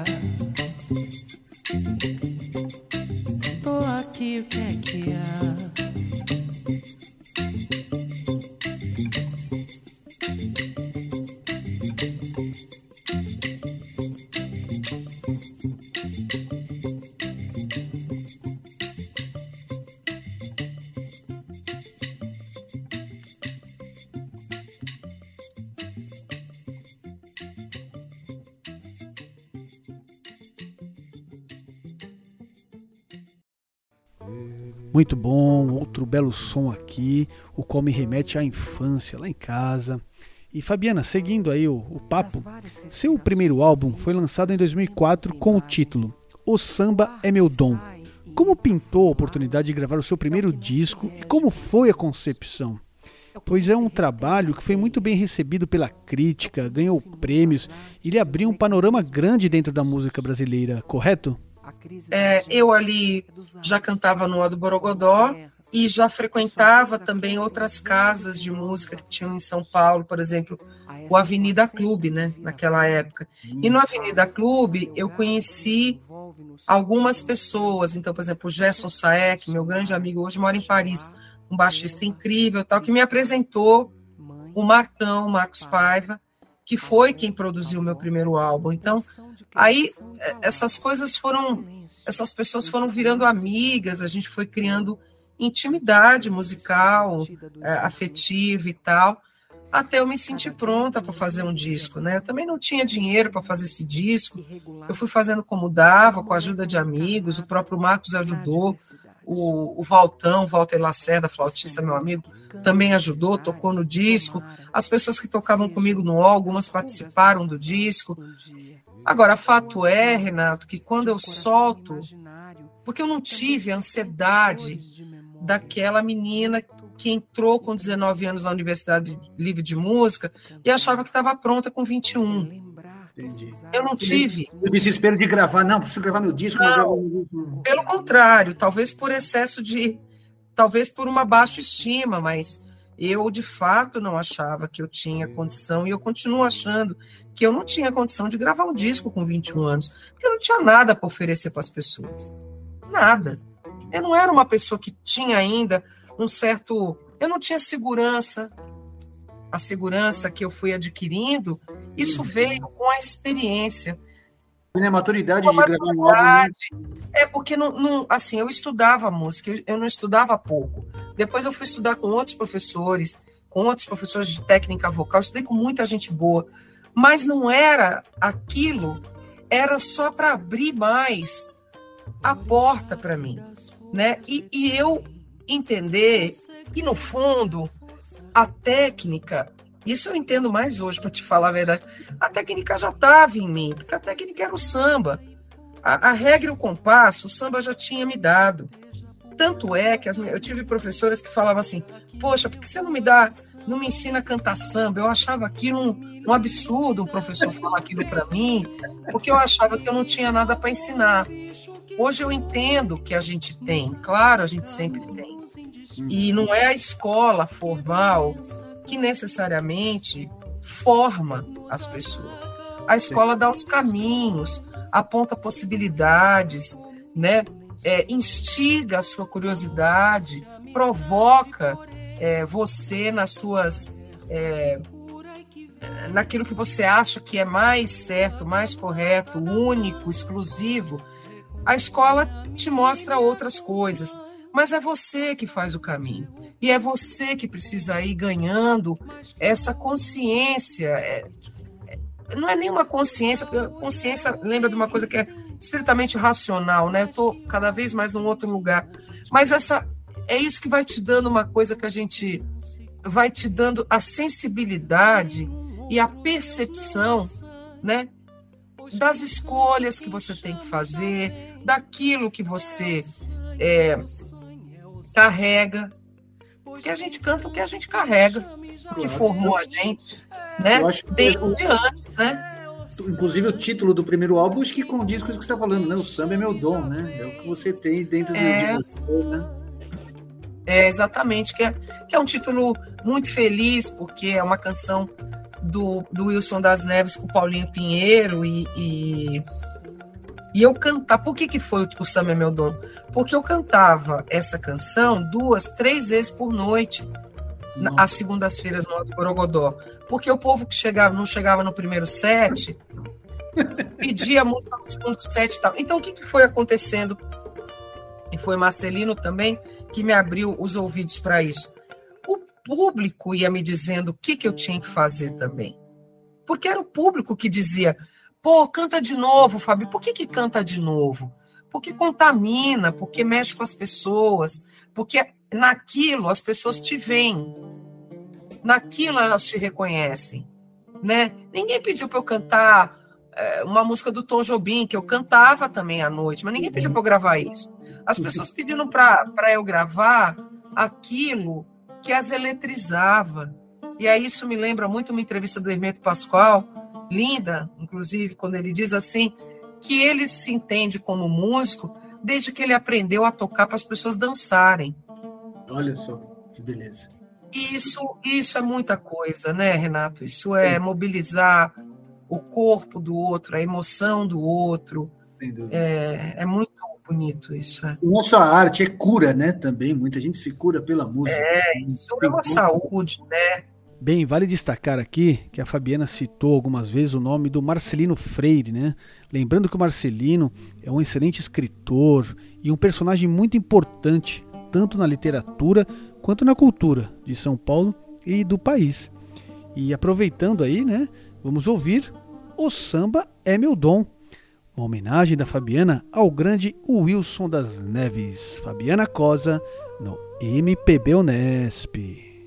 Estou aqui, o que é que há? Muito bom, outro belo som aqui, o qual me remete à infância, lá em casa. E Fabiana, seguindo aí o, o papo, seu primeiro álbum foi lançado em dois mil e quatro com o título O Samba é Meu Dom. Como pintou a oportunidade de gravar o seu primeiro disco e como foi a concepção? Pois é um trabalho que foi muito bem recebido pela crítica, ganhou prêmios e lhe abriu um panorama grande dentro da música brasileira, correto? É, eu ali já cantava no Alto Borogodó e já frequentava também outras casas de música que tinham em São Paulo, por exemplo, o Avenida Clube, né, naquela época. E no Avenida Clube eu conheci algumas pessoas, então, por exemplo, o Gerson Saek, meu grande amigo, hoje mora em Paris, um baixista incrível, tal, que me apresentou o Marcão, Marcos Paiva, que foi quem produziu o meu primeiro álbum. Então, aí essas coisas foram, essas pessoas foram virando amigas, a gente foi criando intimidade musical, é, afetiva e tal, até eu me sentir pronta para fazer um disco, né? Eu também não tinha dinheiro para fazer esse disco, eu fui fazendo como dava, com a ajuda de amigos, o próprio Marcos ajudou, o, o Valtão, o Walter Lacerda, flautista, meu amigo, também ajudou, tocou no disco, as pessoas que tocavam comigo no O, algumas participaram do disco. Agora, fato é, Renato, que quando eu solto, porque eu não tive a ansiedade daquela menina que entrou com dezenove anos na Universidade Livre de Música e achava que estava pronta com vinte e um. Entendi. Eu não tive. O desespero de gravar, não, preciso gravar meu disco. Não, meu disco. Pelo contrário, talvez por excesso de... Talvez por uma baixa estima, mas eu, de fato, não achava que eu tinha condição, e eu continuo achando que eu não tinha condição de gravar um disco com vinte e um anos, porque eu não tinha nada para oferecer para as pessoas. Nada. Eu não era uma pessoa que tinha ainda um certo... Eu não tinha segurança. A segurança que eu fui adquirindo, isso veio com a experiência. A maturidade de gravar um álbum. É porque, não, não, assim, eu estudava música, eu não estudava pouco. Depois eu fui estudar com outros professores, com outros professores de técnica vocal, eu estudei com muita gente boa, mas não era aquilo, era só para abrir mais a porta para mim, né? E, e eu entender que, no fundo, a técnica, isso eu entendo mais hoje, para te falar a verdade, a técnica já estava em mim, porque a técnica era o samba. A, a regra e o compasso, o samba já tinha me dado. Tanto é que as, eu tive professoras que falavam assim, poxa, por que você não me dá, não me ensina a cantar samba? Eu achava aquilo um, um absurdo, um professor falar aquilo para mim, porque eu achava que eu não tinha nada para ensinar. Hoje eu entendo que a gente tem, claro, a gente sempre tem. E não é a escola formal que necessariamente forma as pessoas. A escola dá os caminhos, aponta possibilidades, né? É, instiga a sua curiosidade, provoca é, você nas suas... É, naquilo que você acha que é mais certo, mais correto, único, exclusivo. A escola te mostra outras coisas, mas é você que faz o caminho. E é você que precisa ir ganhando essa consciência. É, é, não é nenhuma consciência, porque consciência lembra de uma coisa que é estritamente racional, né? Eu estou cada vez mais num outro lugar. Mas essa, é isso que vai te dando uma coisa que a gente... vai te dando a sensibilidade e a percepção, né? Das escolhas que você tem que fazer, daquilo que você é, carrega, porque a gente canta o que a gente carrega, o que formou a gente, né? Desde antes, né? Inclusive o título do primeiro álbum, acho que condiz com isso que você está falando, né? O samba é meu dom, né? É o que você tem dentro é, de você, né? É, exatamente, que é, que é um título muito feliz, porque é uma canção do, do Wilson das Neves com o Paulinho Pinheiro, e, e, e eu cantar. Por que, que foi o Samba é Meu Dom? Porque eu cantava essa canção duas, três vezes por noite, na, às segundas-feiras no Alto Borogodó, porque o povo que chegava, não chegava no primeiro set, pedia música no segundo set e tal. Então, o que, que foi acontecendo? E foi Marcelino também que me abriu os ouvidos para isso. O público ia me dizendo o que, que eu tinha que fazer também. Porque era o público que dizia, pô, canta de novo, Fábio. Por que, que canta de novo? porque contamina, porque mexe com as pessoas, porque naquilo as pessoas te veem, naquilo elas te reconhecem, né? Ninguém pediu para eu cantar é, uma música do Tom Jobim, que eu cantava também à noite, mas ninguém pediu para eu gravar isso. As pessoas pediram para eu gravar aquilo que as eletrizava. E aí isso me lembra muito uma entrevista do Hermeto Pascoal, linda, inclusive, quando ele diz assim, que ele se entende como músico desde que ele aprendeu a tocar para as pessoas dançarem. Olha só, que beleza. Isso, isso é muita coisa, né, Renato? Isso é mobilizar o corpo do outro, a emoção do outro. Sem dúvida. É, é muito bonito isso. É. Não só a arte, é cura, né, também. Muita gente se cura pela música. É, isso é uma saúde, né? Bem, vale destacar aqui que a Fabiana citou algumas vezes o nome do Marcelino Freire, né? Lembrando que o Marcelino é um excelente escritor e um personagem muito importante, tanto na literatura quanto na cultura de São Paulo e do país. E aproveitando aí, né, vamos ouvir O Samba é Meu Dom, uma homenagem da Fabiana ao grande Wilson das Neves. Fabiana Cosa, no M P B Unesp.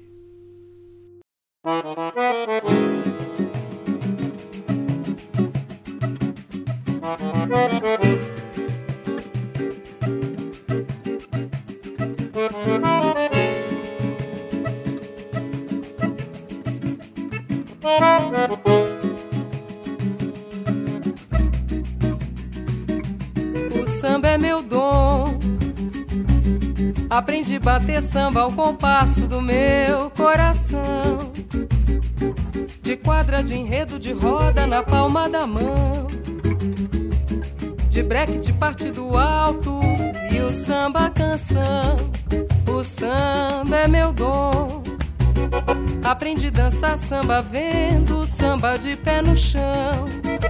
O samba é meu dom. Aprendi a bater samba ao compasso do meu coração. De quadra, de enredo, de roda na palma da mão. De breque, de partido alto e o samba canção. O samba é meu dom. Aprendi a dançar samba vendo o samba de pé no chão.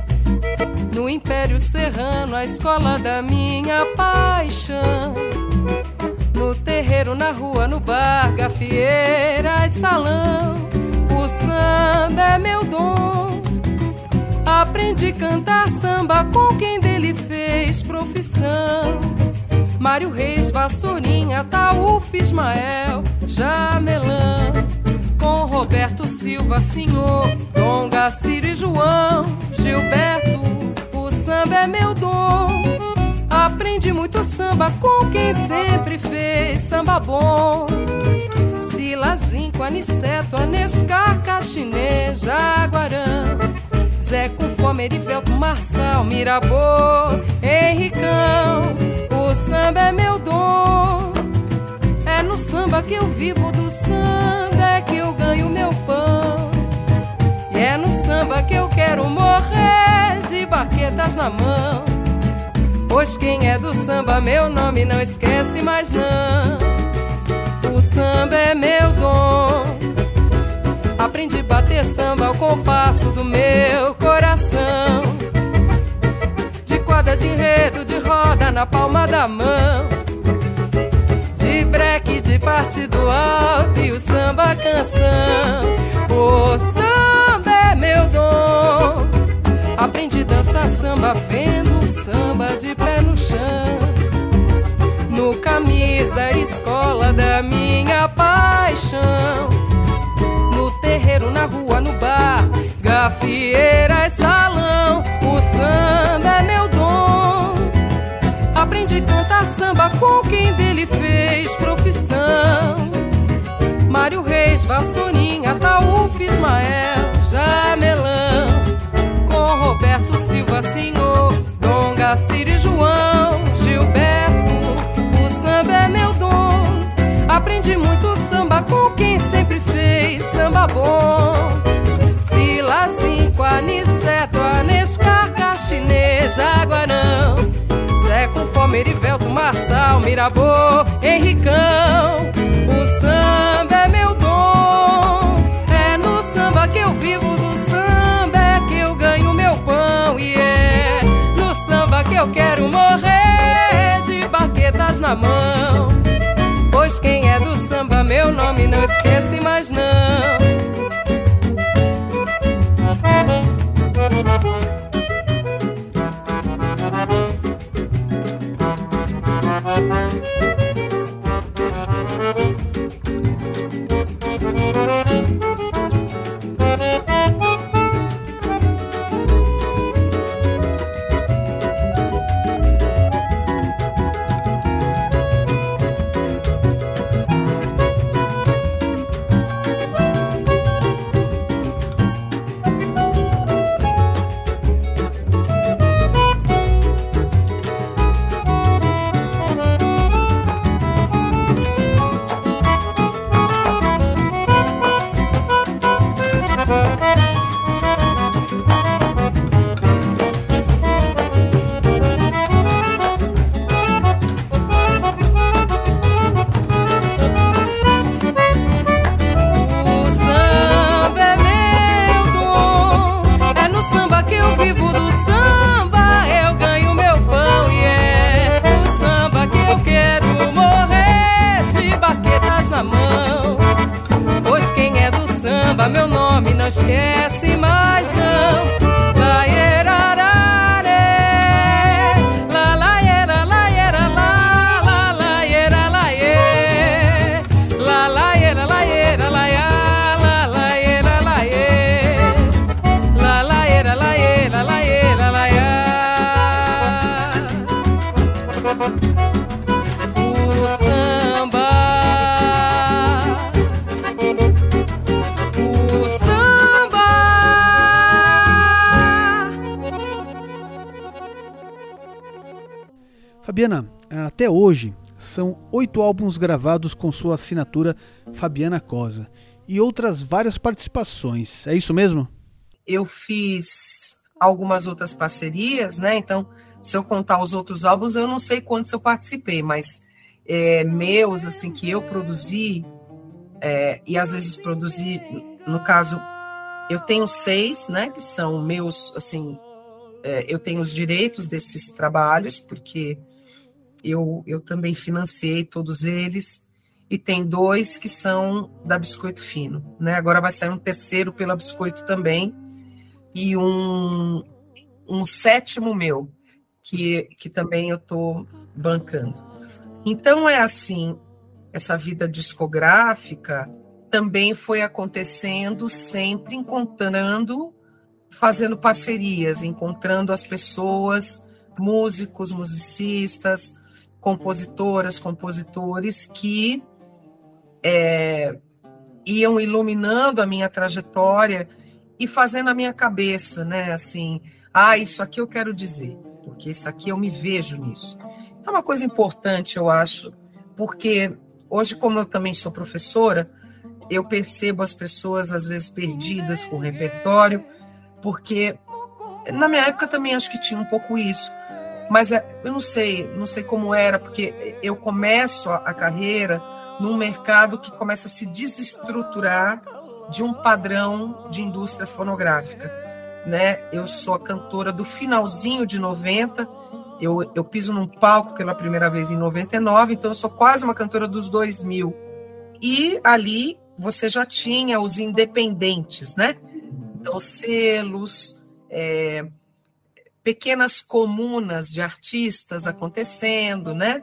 No Império Serrano, a escola da minha paixão. No terreiro, na rua, no bar, gafieira e salão. O samba é meu dom. Aprendi a cantar samba com quem dele fez profissão. Mário Reis, Vassourinha, Taúf, Ismael, Jamelão. Com Roberto Silva, Senhor, Dom Gacírio e João Gilberto. O samba é meu dom. Aprendi muito samba com quem sempre fez samba bom. Silazinho, Aniceto, Anescar, Caxinê, Jaguarão. Zé com Fome, Erivelto, Marçal, Mirabô, Henricão. O samba é meu dom. É no samba que eu vivo, do samba é que eu ganho meu pão. E é no samba que eu quero morrer, de baquetas na mão. Pois quem é do samba, meu nome não esquece mais não. O samba é meu dom. Aprendi a bater samba ao compasso do meu coração. De quadra, de enredo, de roda na palma da mão. De breque, de partido alto e o samba canção. O samba é meu dom. Aprendi a dançar samba vendo o samba de pé no chão. No camisa, escola da minha paixão. No terreiro, na rua, no bar, gafieira e salão. O samba é meu dom. Aprendi a cantar samba com quem dele fez profissão. Mário Reis, Vassourinha, Taúf, Ismael, Jamelão. Com Roberto Silva, Senhor, Dom Gacírio e João Gilberto. O samba é meu dom. Aprendi muito samba com quem sempre fez samba bom. Silazinho, Aniceto, Anescar, Caxinê, Jaguarão. Zé com Fome, Erivelto, Marçal, Mirabô, Henricão. O samba é meu dom. É no samba que eu vivo, do samba é que eu ganho meu pão. E é no samba que eu quero morrer, de baquetas na mão. Pois quem é do samba, meu nome não esquece mais não. esquece mais não. Fabiana, até hoje são oito álbuns gravados com sua assinatura Fabiana Cosa e outras várias participações, é isso mesmo? Eu fiz algumas outras parcerias, né? Então, se eu contar os outros álbuns, eu não sei quantos eu participei, mas é, meus, assim, que eu produzi, é, e às vezes produzi, no caso, eu tenho seis, né? Que são meus, assim, é, eu tenho os direitos desses trabalhos, porque Eu, eu também financiei todos eles, e tem dois que são da Biscoito Fino, né? Agora vai sair um terceiro pela Biscoito também, e um, um sétimo meu, que, que também eu estou bancando. Então é assim, essa vida discográfica também foi acontecendo sempre encontrando, fazendo parcerias, encontrando as pessoas, músicos, musicistas, compositoras, compositores que é, iam iluminando a minha trajetória e fazendo a minha cabeça, né? Assim, ah, isso aqui eu quero dizer, porque isso aqui eu me vejo nisso. Isso é uma coisa importante, eu acho, porque hoje, como eu também sou professora, eu percebo as pessoas, às vezes, perdidas com o repertório, porque na minha época também acho que tinha um pouco isso. Mas eu não sei, não sei como era, porque eu começo a carreira num mercado que começa a se desestruturar de um padrão de indústria fonográfica, né? Eu sou a cantora do finalzinho de noventa, eu, eu piso num palco pela primeira vez em noventa e nove, então eu sou quase uma cantora dos dois mil. E ali você já tinha os independentes, né? Então, selos, é, pequenas comunas de artistas acontecendo, né?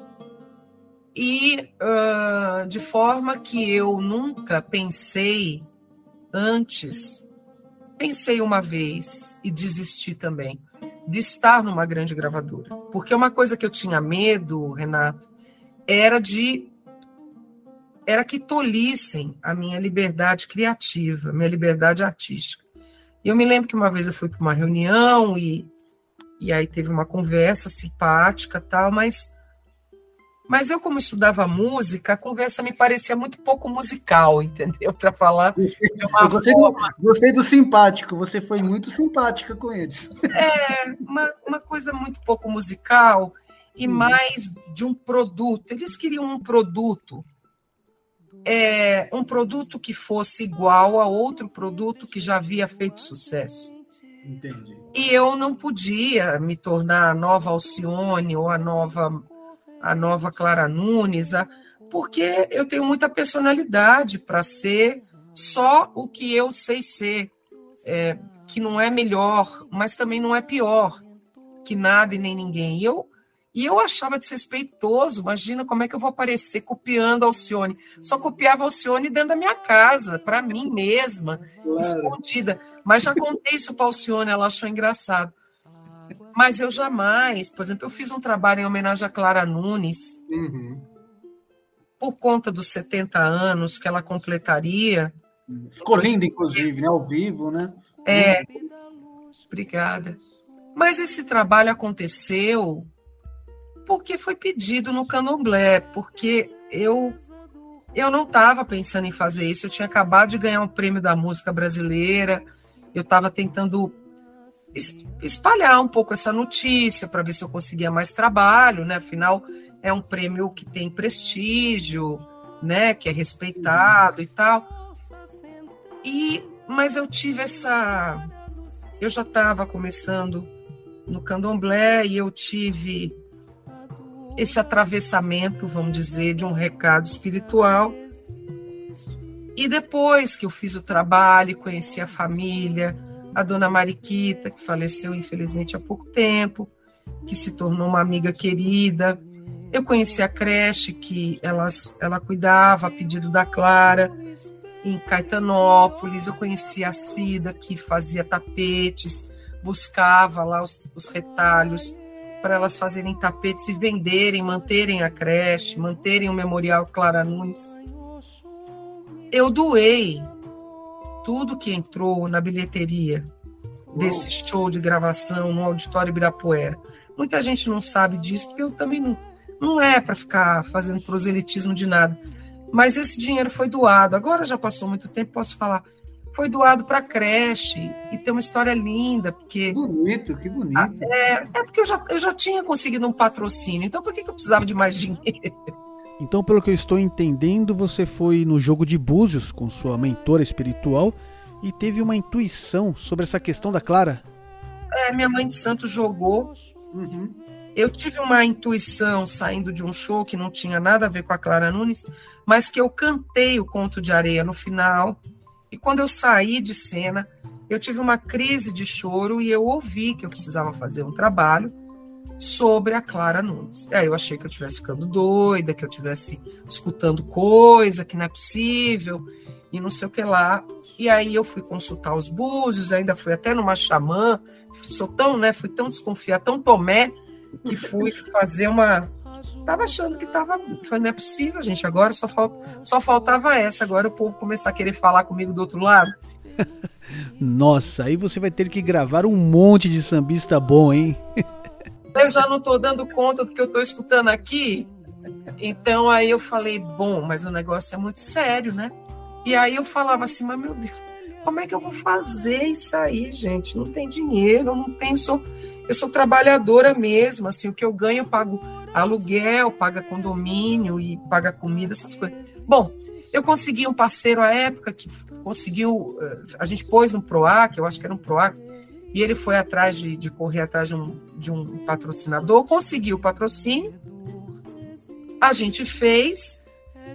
E uh, de forma que eu nunca pensei antes, pensei uma vez e desisti também, de estar numa grande gravadora. Porque uma coisa que eu tinha medo, Renato, era de era que tolhissem a minha liberdade criativa, minha liberdade artística. E eu me lembro que uma vez eu fui para uma reunião e, e aí teve uma conversa simpática, tal, mas, mas eu, como estudava música, a conversa me parecia muito pouco musical, entendeu? Para falar de uma eu gostei do, gostei do simpático, você foi muito simpática com eles. É, uma, uma coisa muito pouco musical e hum. mais de um produto. Eles queriam um produto, é, um produto que fosse igual a outro produto que já havia feito sucesso. Entendi. E eu não podia me tornar a nova Alcione ou a nova, a nova Clara Nunes, a, porque eu tenho muita personalidade para ser só o que eu sei ser, é, que não é melhor, mas também não é pior que nada e nem ninguém. E eu, e eu achava desrespeitoso, imagina como é que eu vou aparecer copiando a Alcione. Só copiava a Alcione dentro da minha casa, para mim mesma, claro, escondida. Mas já contei isso para a Alcione, ela achou engraçado. Mas eu jamais, por exemplo, eu fiz um trabalho em homenagem a Clara Nunes, uhum. por conta dos setenta anos que ela completaria. Ficou lindo, inclusive, né? Ao vivo, né? É, obrigada. Mas esse trabalho aconteceu porque foi pedido no Candomblé, porque eu, eu não estava pensando em fazer isso, eu tinha acabado de ganhar um prêmio da música brasileira, eu estava tentando espalhar um pouco essa notícia para ver se eu conseguia mais trabalho, né? Afinal, é um prêmio que tem prestígio, né? Que é respeitado e tal. E, mas eu tive essa... Eu já estava começando no Candomblé e eu tive esse atravessamento, vamos dizer, de um recado espiritual. E depois que eu fiz o trabalho, conheci a família, a dona Mariquita, que faleceu infelizmente há pouco tempo, que se tornou uma amiga querida. Eu conheci a creche que elas, ela cuidava a pedido da Clara, em Caetanópolis. Eu conheci a Cida, que fazia tapetes, buscava lá os, os retalhos para elas fazerem tapetes e venderem, manterem a creche, manterem o Memorial Clara Nunes. Eu doei tudo que entrou na bilheteria desse show de gravação no Auditório Ibirapuera. Muita gente não sabe disso, porque eu também não, não é para ficar fazendo proselitismo de nada. Mas esse dinheiro foi doado. Agora já passou muito tempo, posso falar. Foi doado para a creche e tem uma história linda, porque... Que bonito, que bonito. É, é porque eu já, eu já tinha conseguido um patrocínio, então por que, que eu precisava de mais dinheiro? Então, pelo que eu estou entendendo, você foi no jogo de búzios com sua mentora espiritual e teve uma intuição sobre essa questão da Clara? É, minha mãe de santo jogou. Uhum. Eu tive uma intuição saindo de um show que não tinha nada a ver com a Clara Nunes, mas que eu cantei o Conto de Areia no final. E quando eu saí de cena, eu tive uma crise de choro e eu ouvi que eu precisava fazer um trabalho sobre a Clara Nunes. Aí eu achei que eu estivesse ficando doida, que eu estivesse escutando coisa que não é possível, e não sei o que lá. E aí eu fui consultar os búzios, ainda fui até numa xamã, sou tão, né, fui tão desconfiada, tão tomé, que fui fazer uma... Tava achando que tava... Foi, não é possível, gente, agora só, falta, só faltava essa, agora o povo começar a querer falar comigo do outro lado. Nossa, aí você vai ter que gravar um monte de sambista bom, hein? Eu já não estou dando conta do que eu estou escutando aqui. Então aí eu falei, bom, mas o negócio é muito sério, né? E aí eu falava assim, mas meu Deus, como é que eu vou fazer isso aí, gente? Não tem dinheiro, não tenho, sou, eu sou trabalhadora mesmo, assim, o que eu ganho eu pago aluguel, pago condomínio e pago comida, essas coisas. Bom, eu consegui um parceiro à época que conseguiu, a gente pôs no PROAC, eu acho que era um PROAC, e ele foi atrás de, de correr atrás de um, de um patrocinador, conseguiu o patrocínio, a gente fez,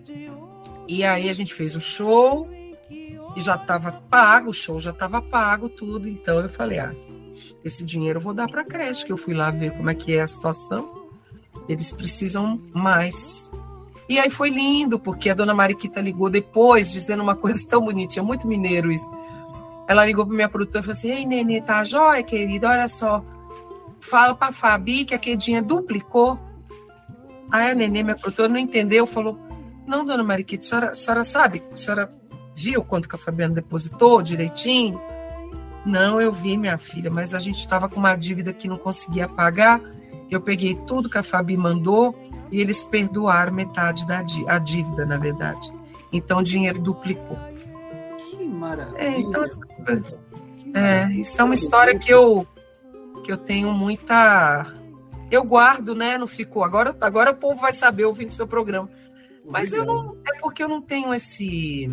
e aí a gente fez o show, e já estava pago, o show já estava pago, tudo, então eu falei, ah, esse dinheiro eu vou dar para a creche, que eu fui lá ver como é que é a situação, eles precisam mais. E aí foi lindo, porque a dona Mariquita ligou depois, dizendo uma coisa tão bonitinha, muito mineiro isso. Ela ligou para minha produtora e falou assim, ei, Nenê, tá jóia, querida? Olha só, fala para a Fabi que a Quedinha duplicou. Aí a Nenê, minha produtora, não entendeu, falou, não, dona Mariquita, a senhora, a senhora sabe, a senhora viu quanto que a Fabiana depositou direitinho? Não, eu vi, minha filha, mas a gente estava com uma dívida que não conseguia pagar, eu peguei tudo que a Fabi mandou e eles perdoaram metade da dívida, a dívida, na verdade. Então o dinheiro duplicou. Que maravilha. É, então, essas coisas. É, isso é uma história que eu, que eu tenho muita... Eu guardo, né? Não ficou. Agora, agora o povo vai saber ouvindo seu programa. Mas eu não, é porque eu não tenho esse...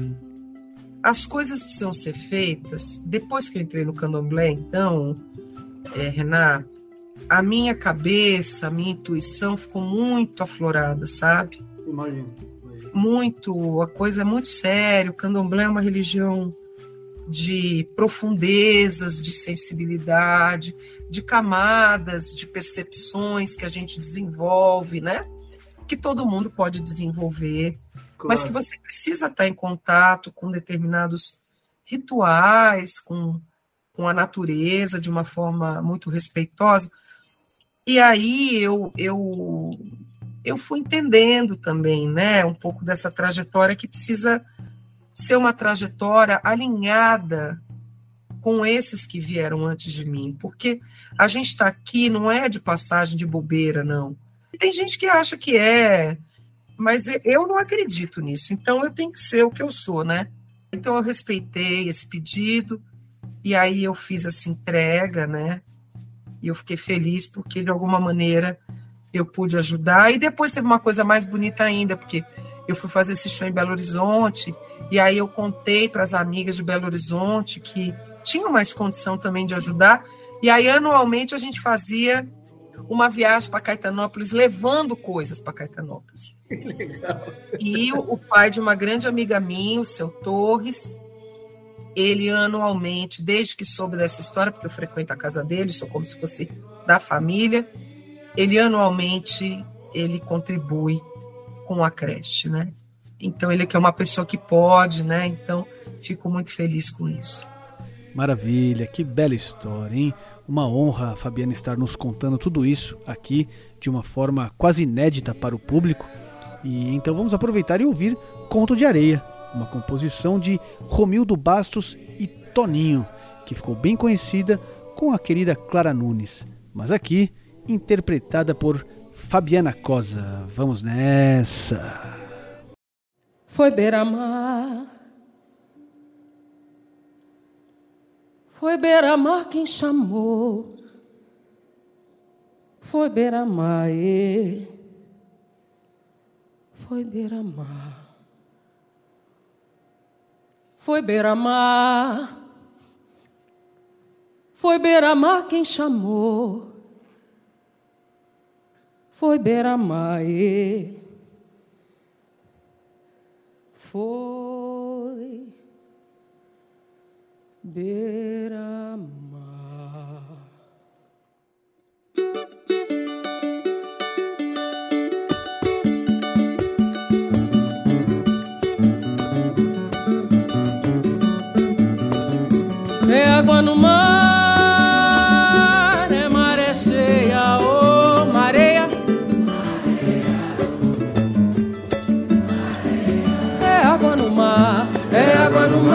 As coisas precisam ser feitas. Depois que eu entrei no candomblé, então, é, Renato, a minha cabeça, a minha intuição ficou muito aflorada, sabe? Imagina. Muito, a coisa é muito séria. O candomblé é uma religião de profundezas, de sensibilidade, de camadas, de percepções que a gente desenvolve, né? Que todo mundo pode desenvolver, claro. Mas que você precisa estar em contato com determinados rituais, com, com a natureza, de uma forma muito respeitosa. E aí eu, eu, eu fui entendendo também, né, um pouco dessa trajetória que precisa ser uma trajetória alinhada com esses que vieram antes de mim, porque a gente está aqui não é de passagem de bobeira, não. Tem gente que acha que é, mas eu não acredito nisso, então eu tenho que ser o que eu sou, né? Então eu respeitei esse pedido, e aí eu fiz essa entrega, né? E eu fiquei feliz porque, de alguma maneira, eu pude ajudar. E depois teve uma coisa mais bonita ainda, porque eu fui fazer esse show em Belo Horizonte, e aí eu contei para as amigas de Belo Horizonte que tinham mais condição também de ajudar, e aí anualmente a gente fazia uma viagem para Caetanópolis, levando coisas para Caetanópolis. Que legal. E o, o pai de uma grande amiga minha, o seu Torres, ele anualmente, desde que soube dessa história, porque eu frequento a casa dele, sou como se fosse da família, ele anualmente ele contribui com a creche, né? Então ele que é uma pessoa que pode, né? Então fico muito feliz com isso. Maravilha, que bela história, hein? Uma honra a Fabiana estar nos contando tudo isso aqui de uma forma quase inédita para o público. E então vamos aproveitar e ouvir Conto de Areia, uma composição de Romildo Bastos e Toninho, que ficou bem conhecida com a querida Clara Nunes, mas aqui interpretada por Fabiana Cosa. Vamos nessa! Foi beira-mar, foi beira-mar quem chamou, foi beira-mar, e foi beira-mar. Foi beira-mar, foi beira-mar quem chamou, foi beira-mar, e foi beira-mar. É água no mar, é maré cheia, oh, mareia. É água no mar, é água no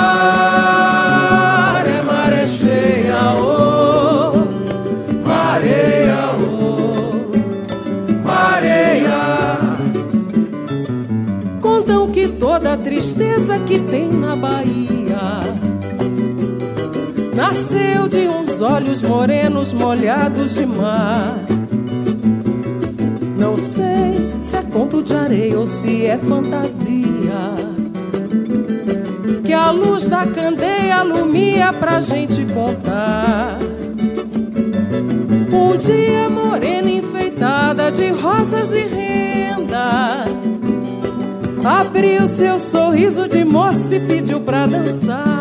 mar, é maré cheia, oh, mareia, oh, mareia. Contam que toda a tristeza que tem na Bahia nasceu de uns olhos morenos molhados de mar. Não sei se é conto de areia ou se é fantasia, que a luz da candeia alumia pra gente contar. Um dia morena enfeitada de rosas e rendas abriu seu sorriso de moça e pediu pra dançar.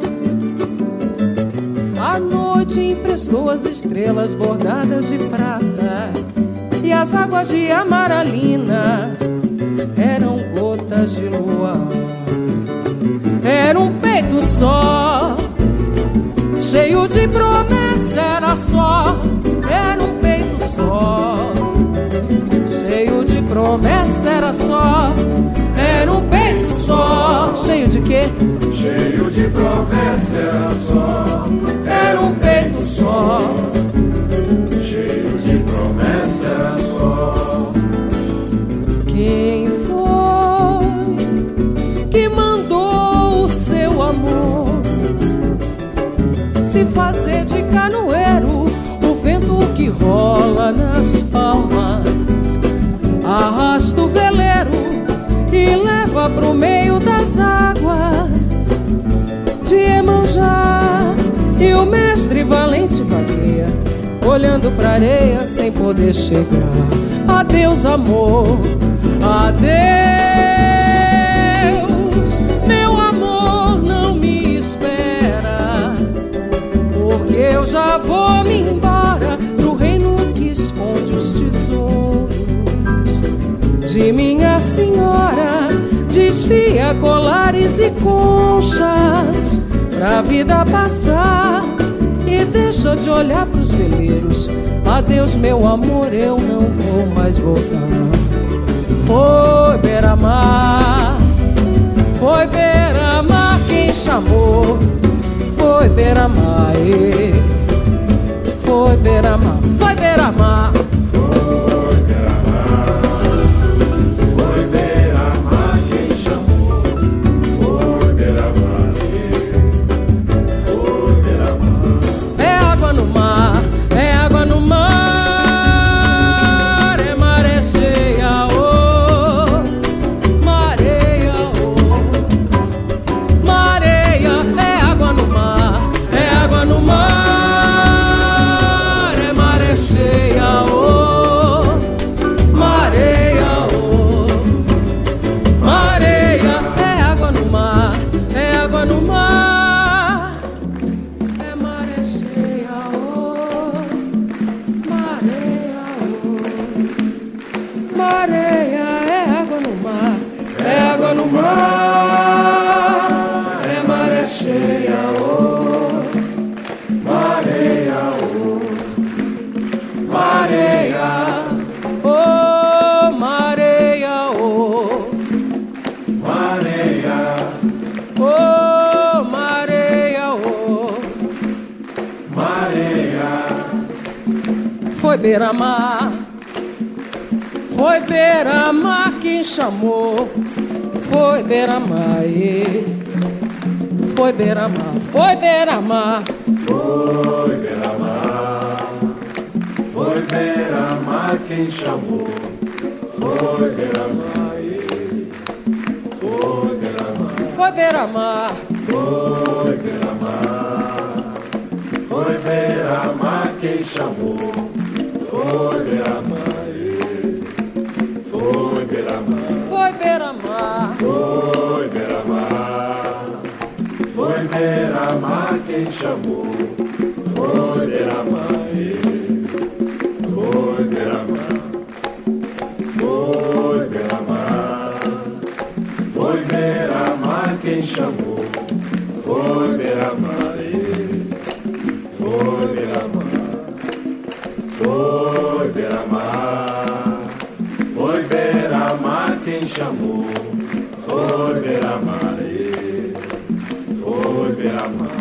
A noite emprestou as estrelas bordadas de prata, e as águas de amaralina eram gotas de luar. Era um peito só, cheio de promessa, era só. Era um peito só, cheio de promessa, era só. Era um peito só, cheio de quê? Cheio de promessa, era só. Era um peito só, cheio de promessa, era só. quem foi que mandou o seu amor se fazer de canoeiro? O vento que rola nas palmas arrasta o veleiro e leva pro meio das águas de Iemanjá. E o mestre valente vagueia, olhando pra areia sem poder chegar. Adeus, amor, adeus, meu amor, não me espera, porque eu já vou me embora pro reino que esconde os tesouros de minha senhora. Desfia colares e conchas pra vida passar e deixa de olhar pros veleiros. Adeus, meu amor, eu não vou mais voltar. Foi beira-mar, foi beira-mar quem chamou. Foi beira-mar, foi beira-mar, foi beira-mar. Cheia, foi beira-mar, foi beira-mar quem chamou, foi beira-mar, foi beira-mar, foi beira-mar, foi beira-mar, foi beira-mar quem chamou, foi beira-mar, foi beira-mar, foi beira-mar, foi beira-mar, foi beira-mar quem chamou, foi beira-mar, foi beira-mar, foi beira-mar, foi beira-mar, foi beira-mar quem chamou, foi beira-mar, foi beira-mar, foi beira-mar, foi beira-mar quem chamou, foi beira-mar, foi beira-mar, foi beira-mar, foi beira-mar quem chamou, foi beira-mar, foi beira-mar,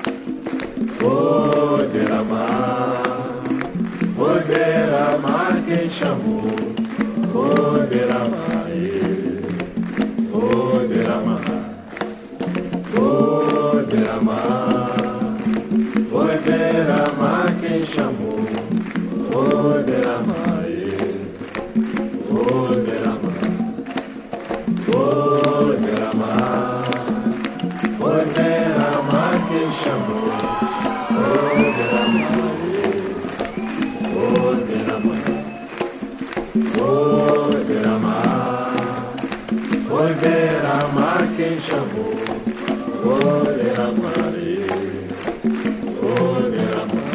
foi beira-mar, foi beira-mar quem chamou, foi beira-mar, foi beira-mar, foi beira-mar, foi beira-mar quem chamou, foi beira-mar, foi beira-mar, foi beira-mar, foi beira-mar quem chamou, foi beira-mar, foi beira-mar, foi beira-mar, foi beira-mar quem chamou, foi beira-mar, foi beira-mar.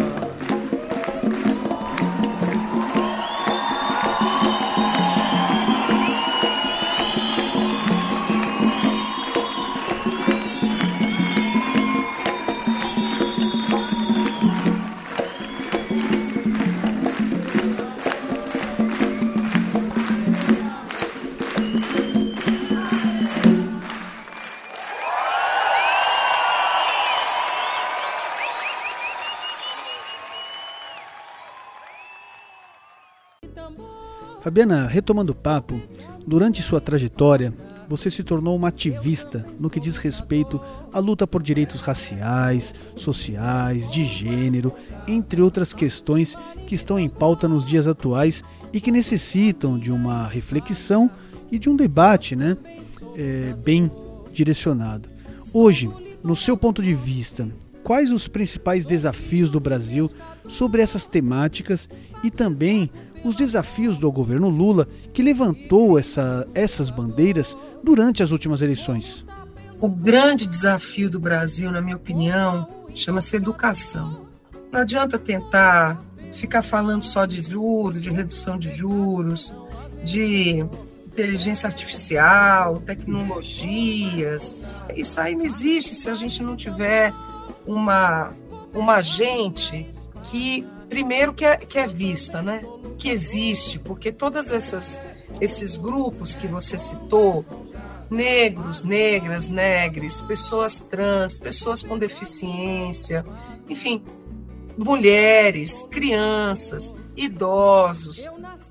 Fabiana, retomando o papo, durante sua trajetória, você se tornou uma ativista no que diz respeito à luta por direitos raciais, sociais, de gênero, entre outras questões que estão em pauta nos dias atuais e que necessitam de uma reflexão e de um debate, né, é, bem direcionado. Hoje, no seu ponto de vista, quais os principais desafios do Brasil sobre essas temáticas e também os desafios do governo Lula, que levantou essa, essas bandeiras durante as últimas eleições? O grande desafio do Brasil, na minha opinião, chama-se educação. Não adianta tentar ficar falando só de juros, de redução de juros, de inteligência artificial, tecnologias. Isso aí não existe se a gente não tiver uma, uma gente que, primeiro, que é, que é vista, né? Que existe, porque todas essas esses grupos que você citou, negros, negras, negres, pessoas trans, pessoas com deficiência, enfim, mulheres, crianças, idosos,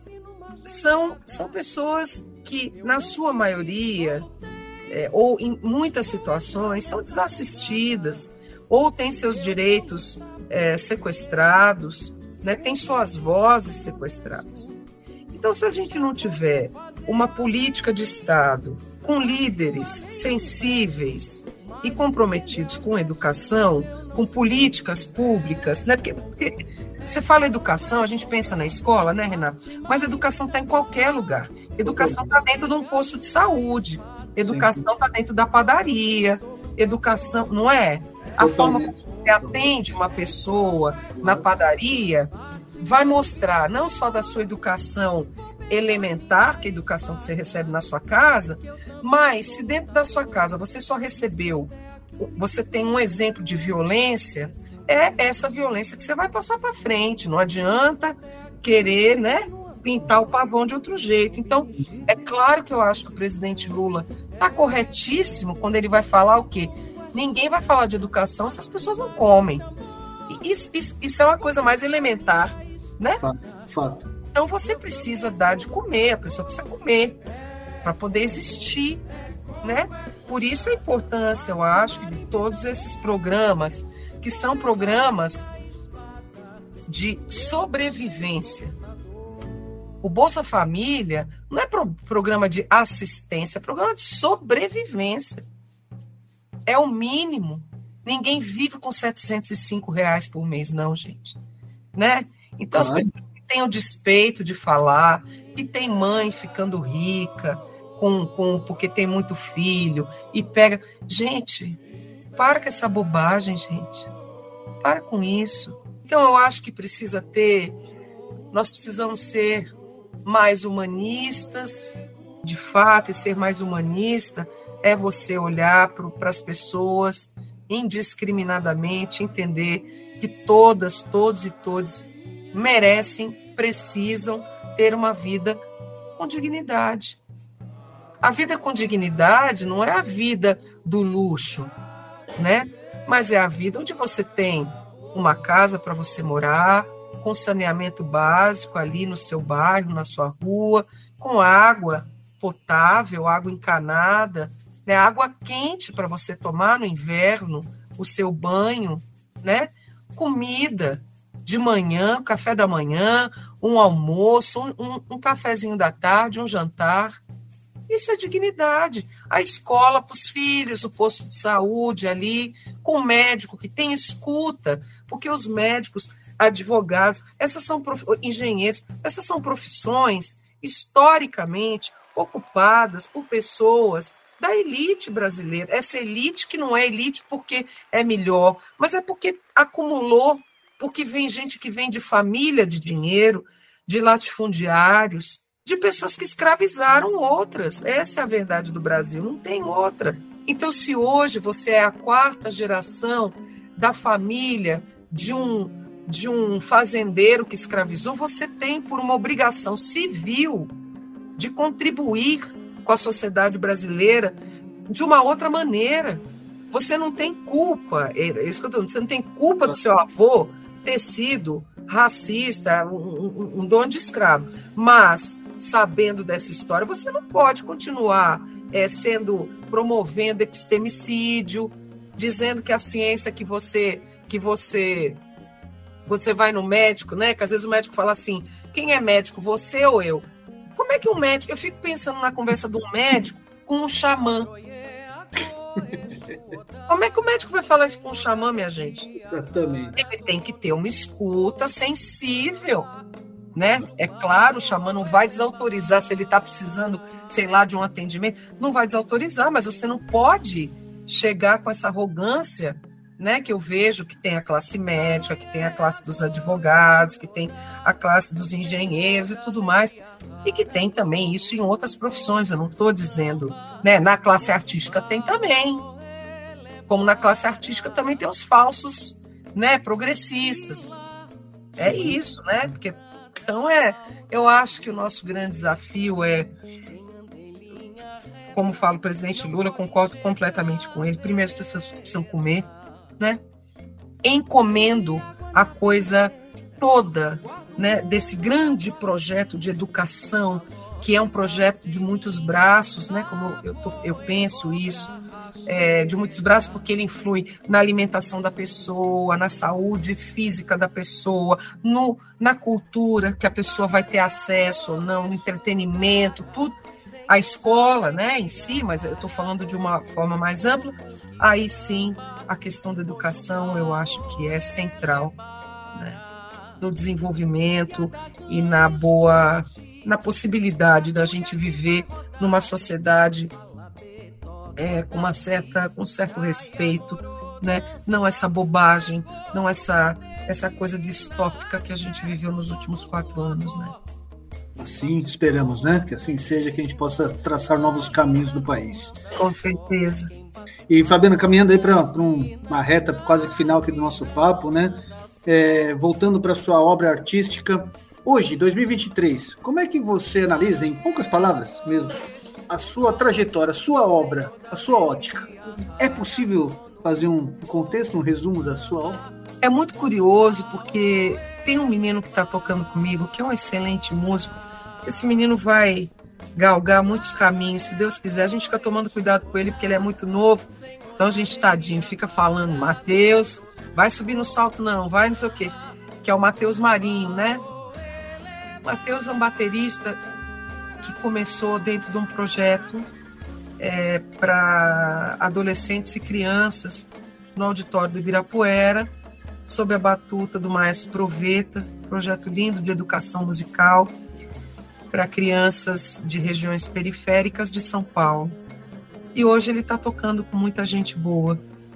são, são pessoas que, na sua maioria, é, ou em muitas situações, são desassistidas, ou têm seus direitos é, sequestrados, né, têm suas vozes sequestradas. Então, se a gente não tiver uma política de Estado com líderes sensíveis e comprometidos com educação, com políticas públicas, né? Porque, porque você fala educação, a gente pensa na escola, né, Renato? Mas educação está em qualquer lugar. Educação está dentro de um posto de saúde, educação está dentro da padaria, educação, não é? A forma como você atende uma pessoa na padaria vai mostrar não só da sua educação elementar, que é a educação que você recebe na sua casa, mas se dentro da sua casa você só recebeu, você tem um exemplo de violência, é essa violência que você vai passar para frente. Não adianta querer, né, pintar o pavão de outro jeito. Então, é claro que eu acho que o presidente Lula está corretíssimo quando ele vai falar o quê? Ninguém vai falar de educação se as pessoas não comem. Isso, isso, isso é uma coisa mais elementar né? Fato, fato. Então você precisa dar de comer, a pessoa precisa comer para poder existir, né? Por isso a importância, eu acho, de todos esses programas, que são programas de sobrevivência. O Bolsa Família não é pro, programa de assistência, é programa de sobrevivência. É o mínimo. Ninguém vive com setecentos e cinco reais por mês, não, gente. Né? Então, as pessoas que têm o despeito de falar, que tem mãe ficando rica, com, com, porque tem muito filho, e pega... Gente, para com essa bobagem, gente. Para com isso. Então, eu acho que precisa ter... Nós precisamos ser mais humanistas, de fato, e ser mais humanista é você olhar para as pessoas indiscriminadamente, entender que todas, todos e todos merecem, precisam ter uma vida com dignidade. A vida com dignidade não é a vida do luxo, né? Mas é a vida onde você tem uma casa para você morar, com saneamento básico ali no seu bairro, na sua rua, com água potável, água encanada, né? Água quente para você tomar no inverno, o seu banho, né? Comida de manhã, café da manhã, um almoço, um, um, um cafezinho da tarde, um jantar. Isso é dignidade. A escola para os filhos, o posto de saúde ali, com o médico que tem escuta, porque os médicos, advogados, essas são prof... engenheiros, essas são profissões historicamente ocupadas por pessoas da elite brasileira. Essa elite que não é elite porque é melhor, mas é porque acumulou, porque vem gente que vem de família de dinheiro, de latifundiários, de pessoas que escravizaram outras. Essa é a verdade do Brasil, não tem outra. Então, se hoje você é a quarta geração da família de um de um fazendeiro que escravizou, você tem por uma obrigação civil de contribuir com a sociedade brasileira de uma outra maneira. Você não tem culpa, é isso que eu estou dizendo, você não tem culpa do seu avô ter sido racista, um, um, um dono de escravo, mas, sabendo dessa história, você não pode continuar é, sendo, promovendo epistemicídio, dizendo que a ciência que você... Que você Quando você vai no médico, né? Que às vezes o médico fala assim, quem é médico, você ou eu? Como é que um médico... Eu fico pensando na conversa de um médico com um xamã. Como é que o médico vai falar isso com um xamã, minha gente? Exatamente. Ele tem que ter uma escuta sensível, né? É claro, o xamã não vai desautorizar se ele está precisando, sei lá, de um atendimento. Não vai desautorizar, mas você não pode chegar com essa arrogância, né, que eu vejo que tem a classe médica, que tem a classe dos advogados, que tem a classe dos engenheiros e tudo mais, e que tem também isso em outras profissões, eu não estou dizendo, né, na classe artística tem também, como na classe artística também tem os falsos, né, progressistas, é isso, né, porque, então é, eu acho que o nosso grande desafio é, como fala o presidente Lula, eu concordo completamente com ele, primeiro as pessoas precisam comer, né? Encomendo a coisa toda, né, desse grande projeto de educação, que é um projeto de muitos braços, né, como eu, tô, eu penso isso, é, de muitos braços, porque ele influi na alimentação da pessoa, na saúde física da pessoa, no, na cultura que a pessoa vai ter acesso ou não, no entretenimento, tudo. A escola, né, em si, mas eu estou falando de uma forma mais ampla, aí sim a questão da educação eu acho que é central, né, no desenvolvimento e na boa, na possibilidade da gente viver numa sociedade é, com uma certa, com certo respeito, né, não essa bobagem, não essa, essa coisa distópica que a gente viveu nos últimos quatro anos, né. Assim esperamos, né? Que assim seja, que a gente possa traçar novos caminhos do país. Com certeza. E, Fabiana, caminhando aí para um, uma reta quase que final aqui do nosso papo, né? É, voltando para a sua obra artística, hoje, dois mil e vinte e três, como é que você analisa, em poucas palavras mesmo, a sua trajetória, a sua obra, a sua ótica? É possível fazer um contexto, um resumo da sua obra? É muito curioso, porque tem um menino que está tocando comigo, que é um excelente músico. Esse menino vai galgar muitos caminhos, se Deus quiser. A gente fica tomando cuidado com ele, porque ele é muito novo. Então a gente, tadinho, fica falando, Matheus, vai subir no salto não, vai não sei o quê. Que é o Matheus Marinho, né? O Matheus é um baterista que começou dentro de um projeto é, para adolescentes e crianças no auditório do Ibirapuera, sob a batuta do maestro Proveta, projeto lindo de educação musical para crianças de regiões periféricas de São Paulo. E hoje ele está tocando com muita gente boa.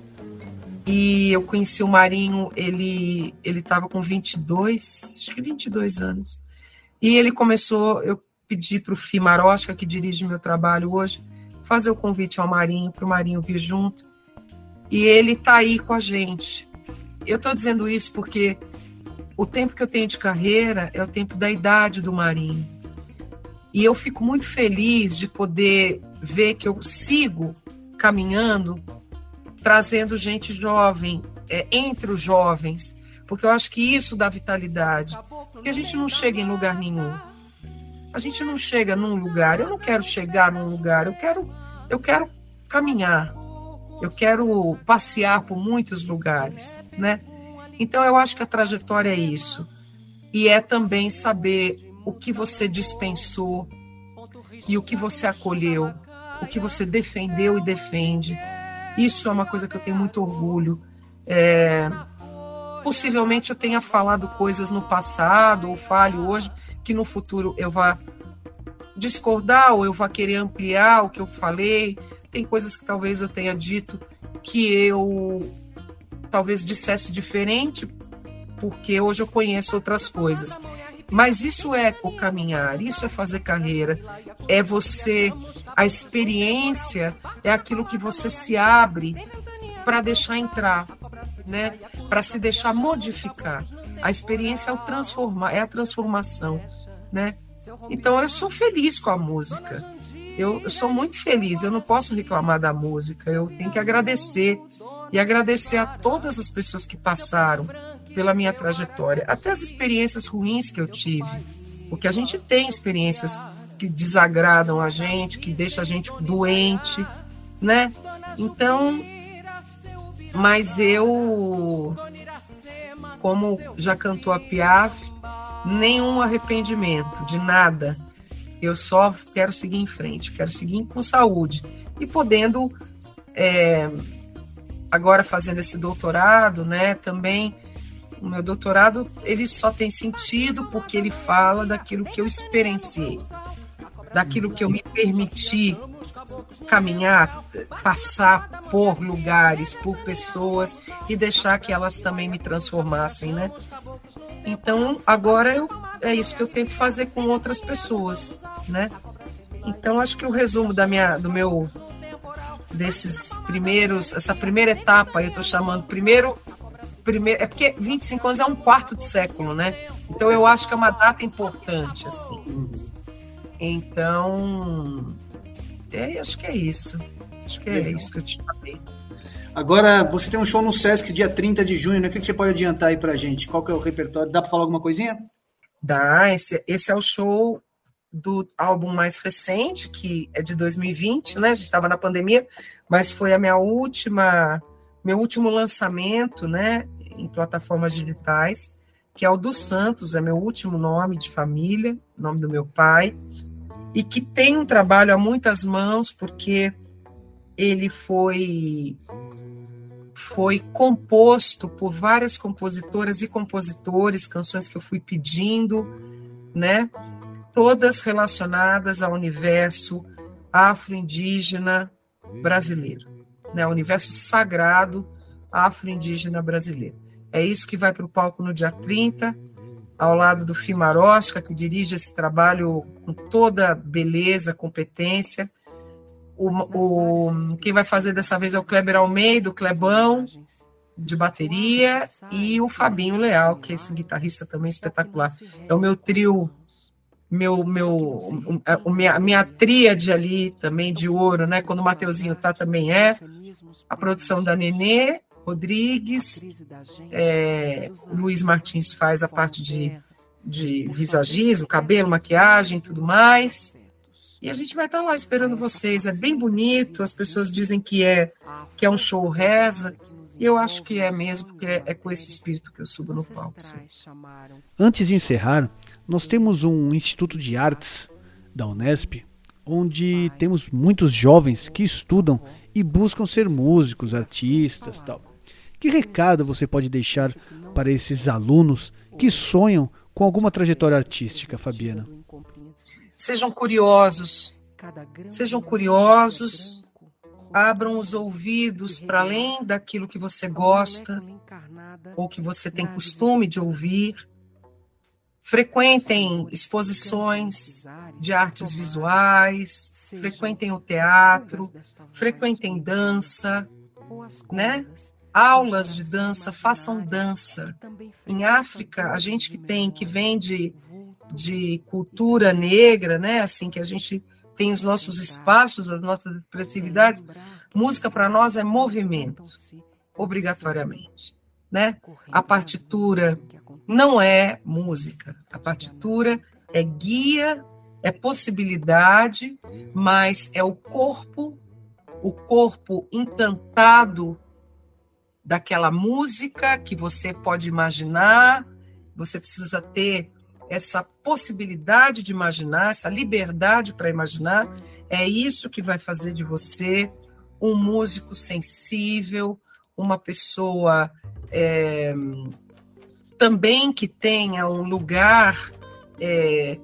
E eu conheci o Marinho, ele ele estava com vinte e dois, acho que vinte e dois anos. E ele começou, eu pedi para o Fih Marosca, que dirige meu trabalho hoje, fazer o convite ao Marinho, para o Marinho vir junto. E ele está aí com a gente. Eu estou dizendo isso porque o tempo que eu tenho de carreira é o tempo da idade do Marinho. E eu fico muito feliz de poder ver que eu sigo caminhando, trazendo gente jovem, é, entre os jovens, porque eu acho que isso dá vitalidade. Porque a gente não chega em lugar nenhum. A gente não chega num lugar. Eu não quero chegar num lugar, eu quero, eu quero caminhar. Eu quero passear por muitos lugares, né? Então, eu acho que a trajetória é isso. E é também saber o que você dispensou e o que você acolheu, o que você defendeu e defende. Isso é uma coisa que eu tenho muito orgulho. É, possivelmente eu tenha falado coisas no passado, ou fale hoje, que no futuro eu vá discordar ou eu vá querer ampliar o que eu falei. Tem coisas que talvez eu tenha dito que eu talvez dissesse diferente, porque hoje eu conheço outras coisas. Mas isso é o caminhar, isso é fazer carreira, é você, a experiência é aquilo que você se abre para deixar entrar, né? Para se deixar modificar. A experiência é, o transformar, é a transformação, né? Então eu sou feliz com a música. Eu, eu sou muito feliz, eu não posso reclamar da música, eu tenho que agradecer, e agradecer a todas as pessoas que passaram pela minha trajetória, até as experiências ruins que eu tive, porque a gente tem experiências que desagradam a gente, que deixam a gente doente, né? Então, mas eu, como já cantou a Piaf, nenhum arrependimento de nada. Eu só quero seguir em frente, quero seguir com saúde. E podendo, é, agora fazendo esse doutorado, né, também, o meu doutorado, ele só tem sentido porque ele fala daquilo que eu experienciei, daquilo que eu me permiti caminhar, passar por lugares, por pessoas e deixar que elas também me transformassem, né? Então, agora eu, é isso que eu tento fazer com outras pessoas, né? Então, acho que o resumo da minha, do meu, desses primeiros, essa primeira etapa, eu estou chamando primeiro, primeiro, é porque vinte e cinco anos é um quarto de século, né? Então, eu acho que é uma data importante, assim. Então, é, acho que é isso. Acho que é Legal. Isso que eu te falei. Agora, você tem um show no Sesc dia trinta de junho, né? O que você pode adiantar aí pra gente? Qual que é o repertório? Dá pra falar alguma coisinha? Dá, esse, esse é o show do álbum mais recente, que é de dois mil e vinte, né? A gente estava na pandemia, mas foi a minha última, meu último lançamento, né? Em plataformas digitais, que é o dos Santos, é meu último nome de família, nome do meu pai, e que tem um trabalho a muitas mãos, porque ele foi... foi composto por várias compositoras e compositores, canções que eu fui pedindo, né? Todas relacionadas ao universo afro-indígena brasileiro, né? Ao universo sagrado afro-indígena brasileiro. É isso que vai para o palco no dia trinta, ao lado do Fih Marosca, que dirige esse trabalho com toda beleza, competência. O, o, quem vai fazer dessa vez é o Kleber Almeida, o Clebão, de bateria, e o Fabinho Leal, que é esse guitarrista também espetacular. É o meu trio, meu, meu, a minha, minha tríade ali também de ouro, né? Quando o Mateuzinho tá, também é. A produção da Nenê, Rodrigues, é, Luiz Martins faz a parte de, de visagismo, cabelo, maquiagem e tudo mais. E a gente vai estar lá esperando vocês. É bem bonito, as pessoas dizem que é, que é um show reza, e eu acho que é mesmo, porque é, é com esse espírito que eu subo no palco. Sim. Antes de encerrar, nós temos um Instituto de Artes da Unesp, onde temos muitos jovens que estudam e buscam ser músicos, artistas, tal. Que recado você pode deixar para esses alunos que sonham com alguma trajetória artística, Fabiana? Sejam curiosos, sejam curiosos, abram os ouvidos para além daquilo que você gosta ou que você tem costume de ouvir. Frequentem exposições de artes visuais, frequentem o teatro, frequentem dança, né? Aulas de dança, façam dança. Em África, a gente que tem, que vem de, de cultura negra, né? Assim, que a gente tem os nossos espaços, as nossas expressividades, música para nós é movimento, obrigatoriamente, né? A partitura não é música, a partitura é guia, é possibilidade, mas é o corpo, o corpo encantado daquela música que você pode imaginar. Você precisa ter essa possibilidade de imaginar, essa liberdade para imaginar. É isso que vai fazer de você um músico sensível, uma pessoa é, também que tenha um lugar é,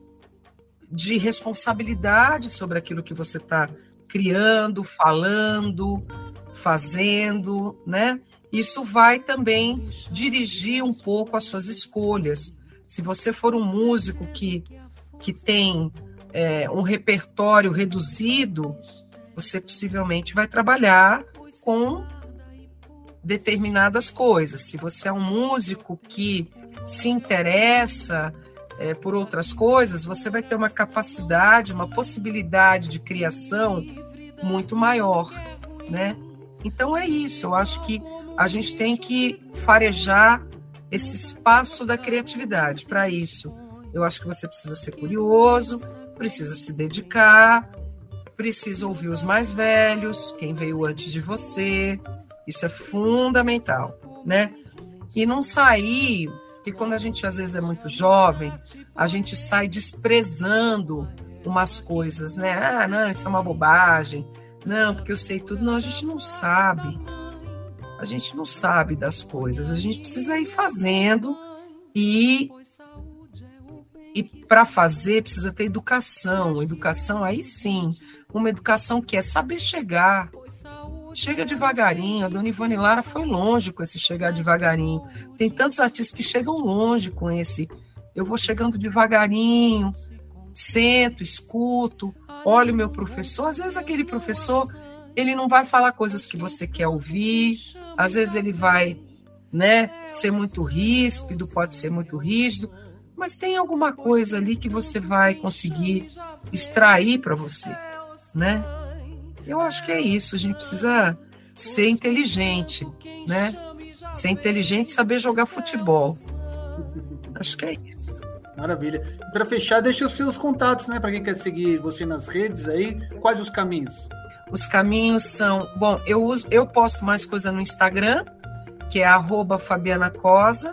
de responsabilidade sobre aquilo que você está criando, falando, fazendo, né? Isso vai também dirigir um pouco as suas escolhas. Se você for um músico que, que tem é, um repertório reduzido, você possivelmente vai trabalhar com determinadas coisas. Se você é um músico que se interessa é, por outras coisas, você vai ter uma capacidade, uma possibilidade de criação muito maior, né? Então é isso, eu acho que a gente tem que farejar esse espaço da criatividade. Para isso, eu acho que você precisa ser curioso, precisa se dedicar, precisa ouvir os mais velhos, quem veio antes de você, isso é fundamental, né? E não sair, porque quando a gente às vezes é muito jovem, a gente sai desprezando umas coisas, né? Ah, não, isso é uma bobagem, não, porque eu sei tudo. Não, a gente não sabe. A gente não sabe das coisas. A gente precisa ir fazendo e, e para fazer precisa ter educação. Educação, aí sim, uma educação que é saber chegar. Chega devagarinho. A dona Ivone Lara foi longe com esse chegar devagarinho. Tem tantos artistas que chegam longe com esse eu vou chegando devagarinho, sento, escuto, olho o meu professor. Às vezes aquele professor, ele não vai falar coisas que você quer ouvir, às vezes ele vai, né, ser muito ríspido, pode ser muito rígido, mas tem alguma coisa ali que você vai conseguir extrair para você, né? Eu acho que é isso, a gente precisa ser inteligente, né? Ser inteligente e saber jogar futebol. Acho que é isso. Maravilha. Para fechar, deixa os seus contatos, né? Para quem quer seguir você nas redes aí, quais os caminhos? Os caminhos são... Bom, eu, uso, eu posto mais coisa no Instagram, que é arroba Fabiana Cosa.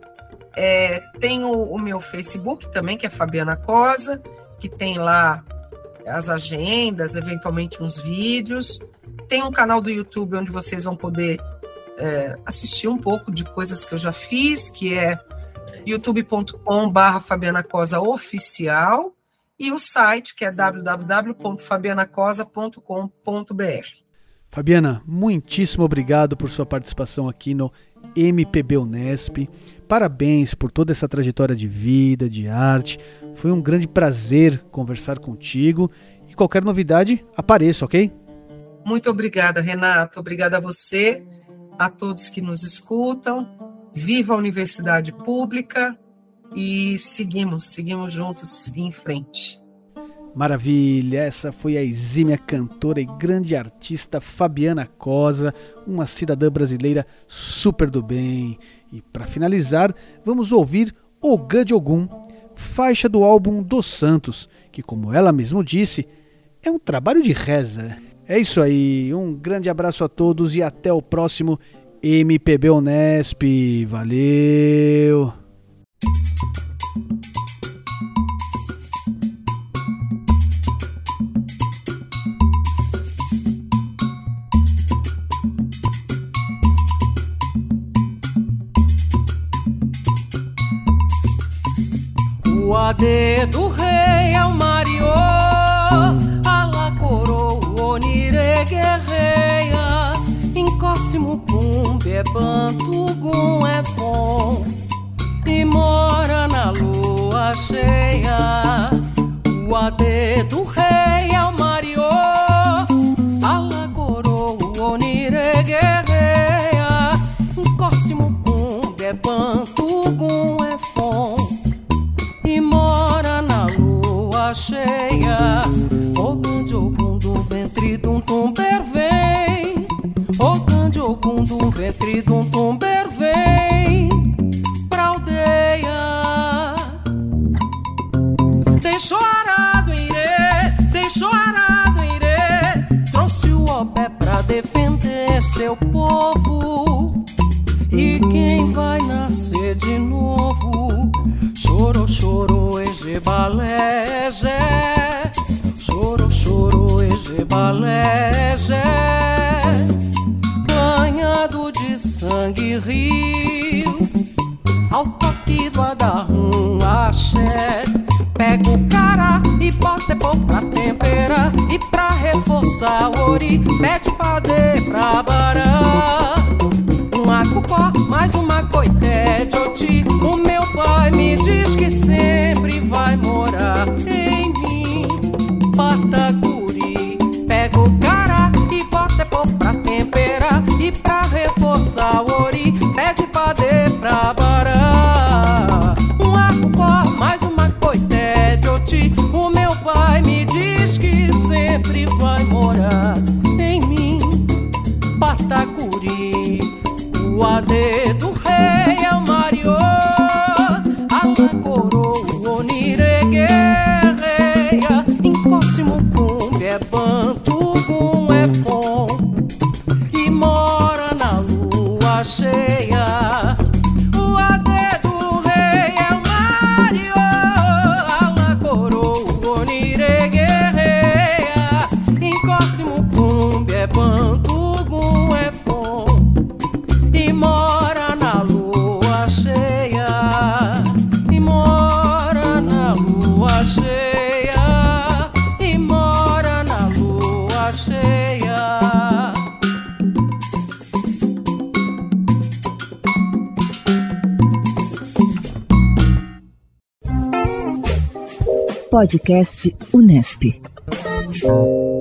É, tem o, o meu Facebook também, que é Fabiana Cosa, que tem lá as agendas, eventualmente uns vídeos. Tem um canal do YouTube onde vocês vão poder é, assistir um pouco de coisas que eu já fiz, que é youtube ponto com barra Fabiana Cosa Oficial, e o site que é w w w ponto fabiana cosa ponto com ponto b r. Fabiana, muitíssimo obrigado por sua participação aqui no M P B Unesp. Parabéns por toda essa trajetória de vida, de arte. Foi um grande prazer conversar contigo. E qualquer novidade, apareça, ok? Muito obrigada, Renato. Obrigada a você, a todos que nos escutam. Viva a Universidade Pública e seguimos, seguimos juntos em frente. Maravilha, essa foi a exímia cantora e grande artista Fabiana Cosa, uma cidadã brasileira super do bem. E para finalizar, vamos ouvir Ogã de Ogum, faixa do álbum Dos Santos, que, como ela mesmo disse, é um trabalho de reza. É isso aí, um grande abraço a todos e até o próximo M P B Unesp. Valeu! O A D do rei é o Mariô, ala coroa, onire guerreia, encócimo pumbe é bantugum é bom, e mora na lua cheia. O A D do rei é o Mariô, ala coroa, onire guerreia, encócimo pumbe é bantugum é bom, e mora na lua cheia. Ogã de Ogum do ventre dum tumber vem, Ogã de Ogum do ventre dum tumber vem pra aldeia. Deixou arado em Irê, deixou arado em Irê, trouxe o obé pra defender seu povo. E quem vai nascer de novo? Choro, choro, ejebalejé, choro, choro, ejebalejé, banhado de sangue rio, ao toque do adarrum axé. Pega o cará e bota pão pra temperar, e pra reforçar o ori, pede pra de pra bará. Uma cucó, mais uma coité de oti. O meu pai me diz que sempre vai morar em mim. Patacuri, pega o cará e bota pó pra temperar, e pra reforçar o ori, pede pra de pra bará. Uma cucó, mais uma coité de oti. O meu pai me diz que sempre vai morar em mim. Patacuri, o A D do rei é o Mariô, ala coroa, onire guerreia, encócimo pumbe é bantugum é bom, e mora na lua cheia. O A D do rei é o Mariô, ala coroa, onire guerreia, encócimo pumbe é bantugum é bom, e mora na lua cheia, e mora na lua cheia, e mora na lua cheia. Podcast Unesp.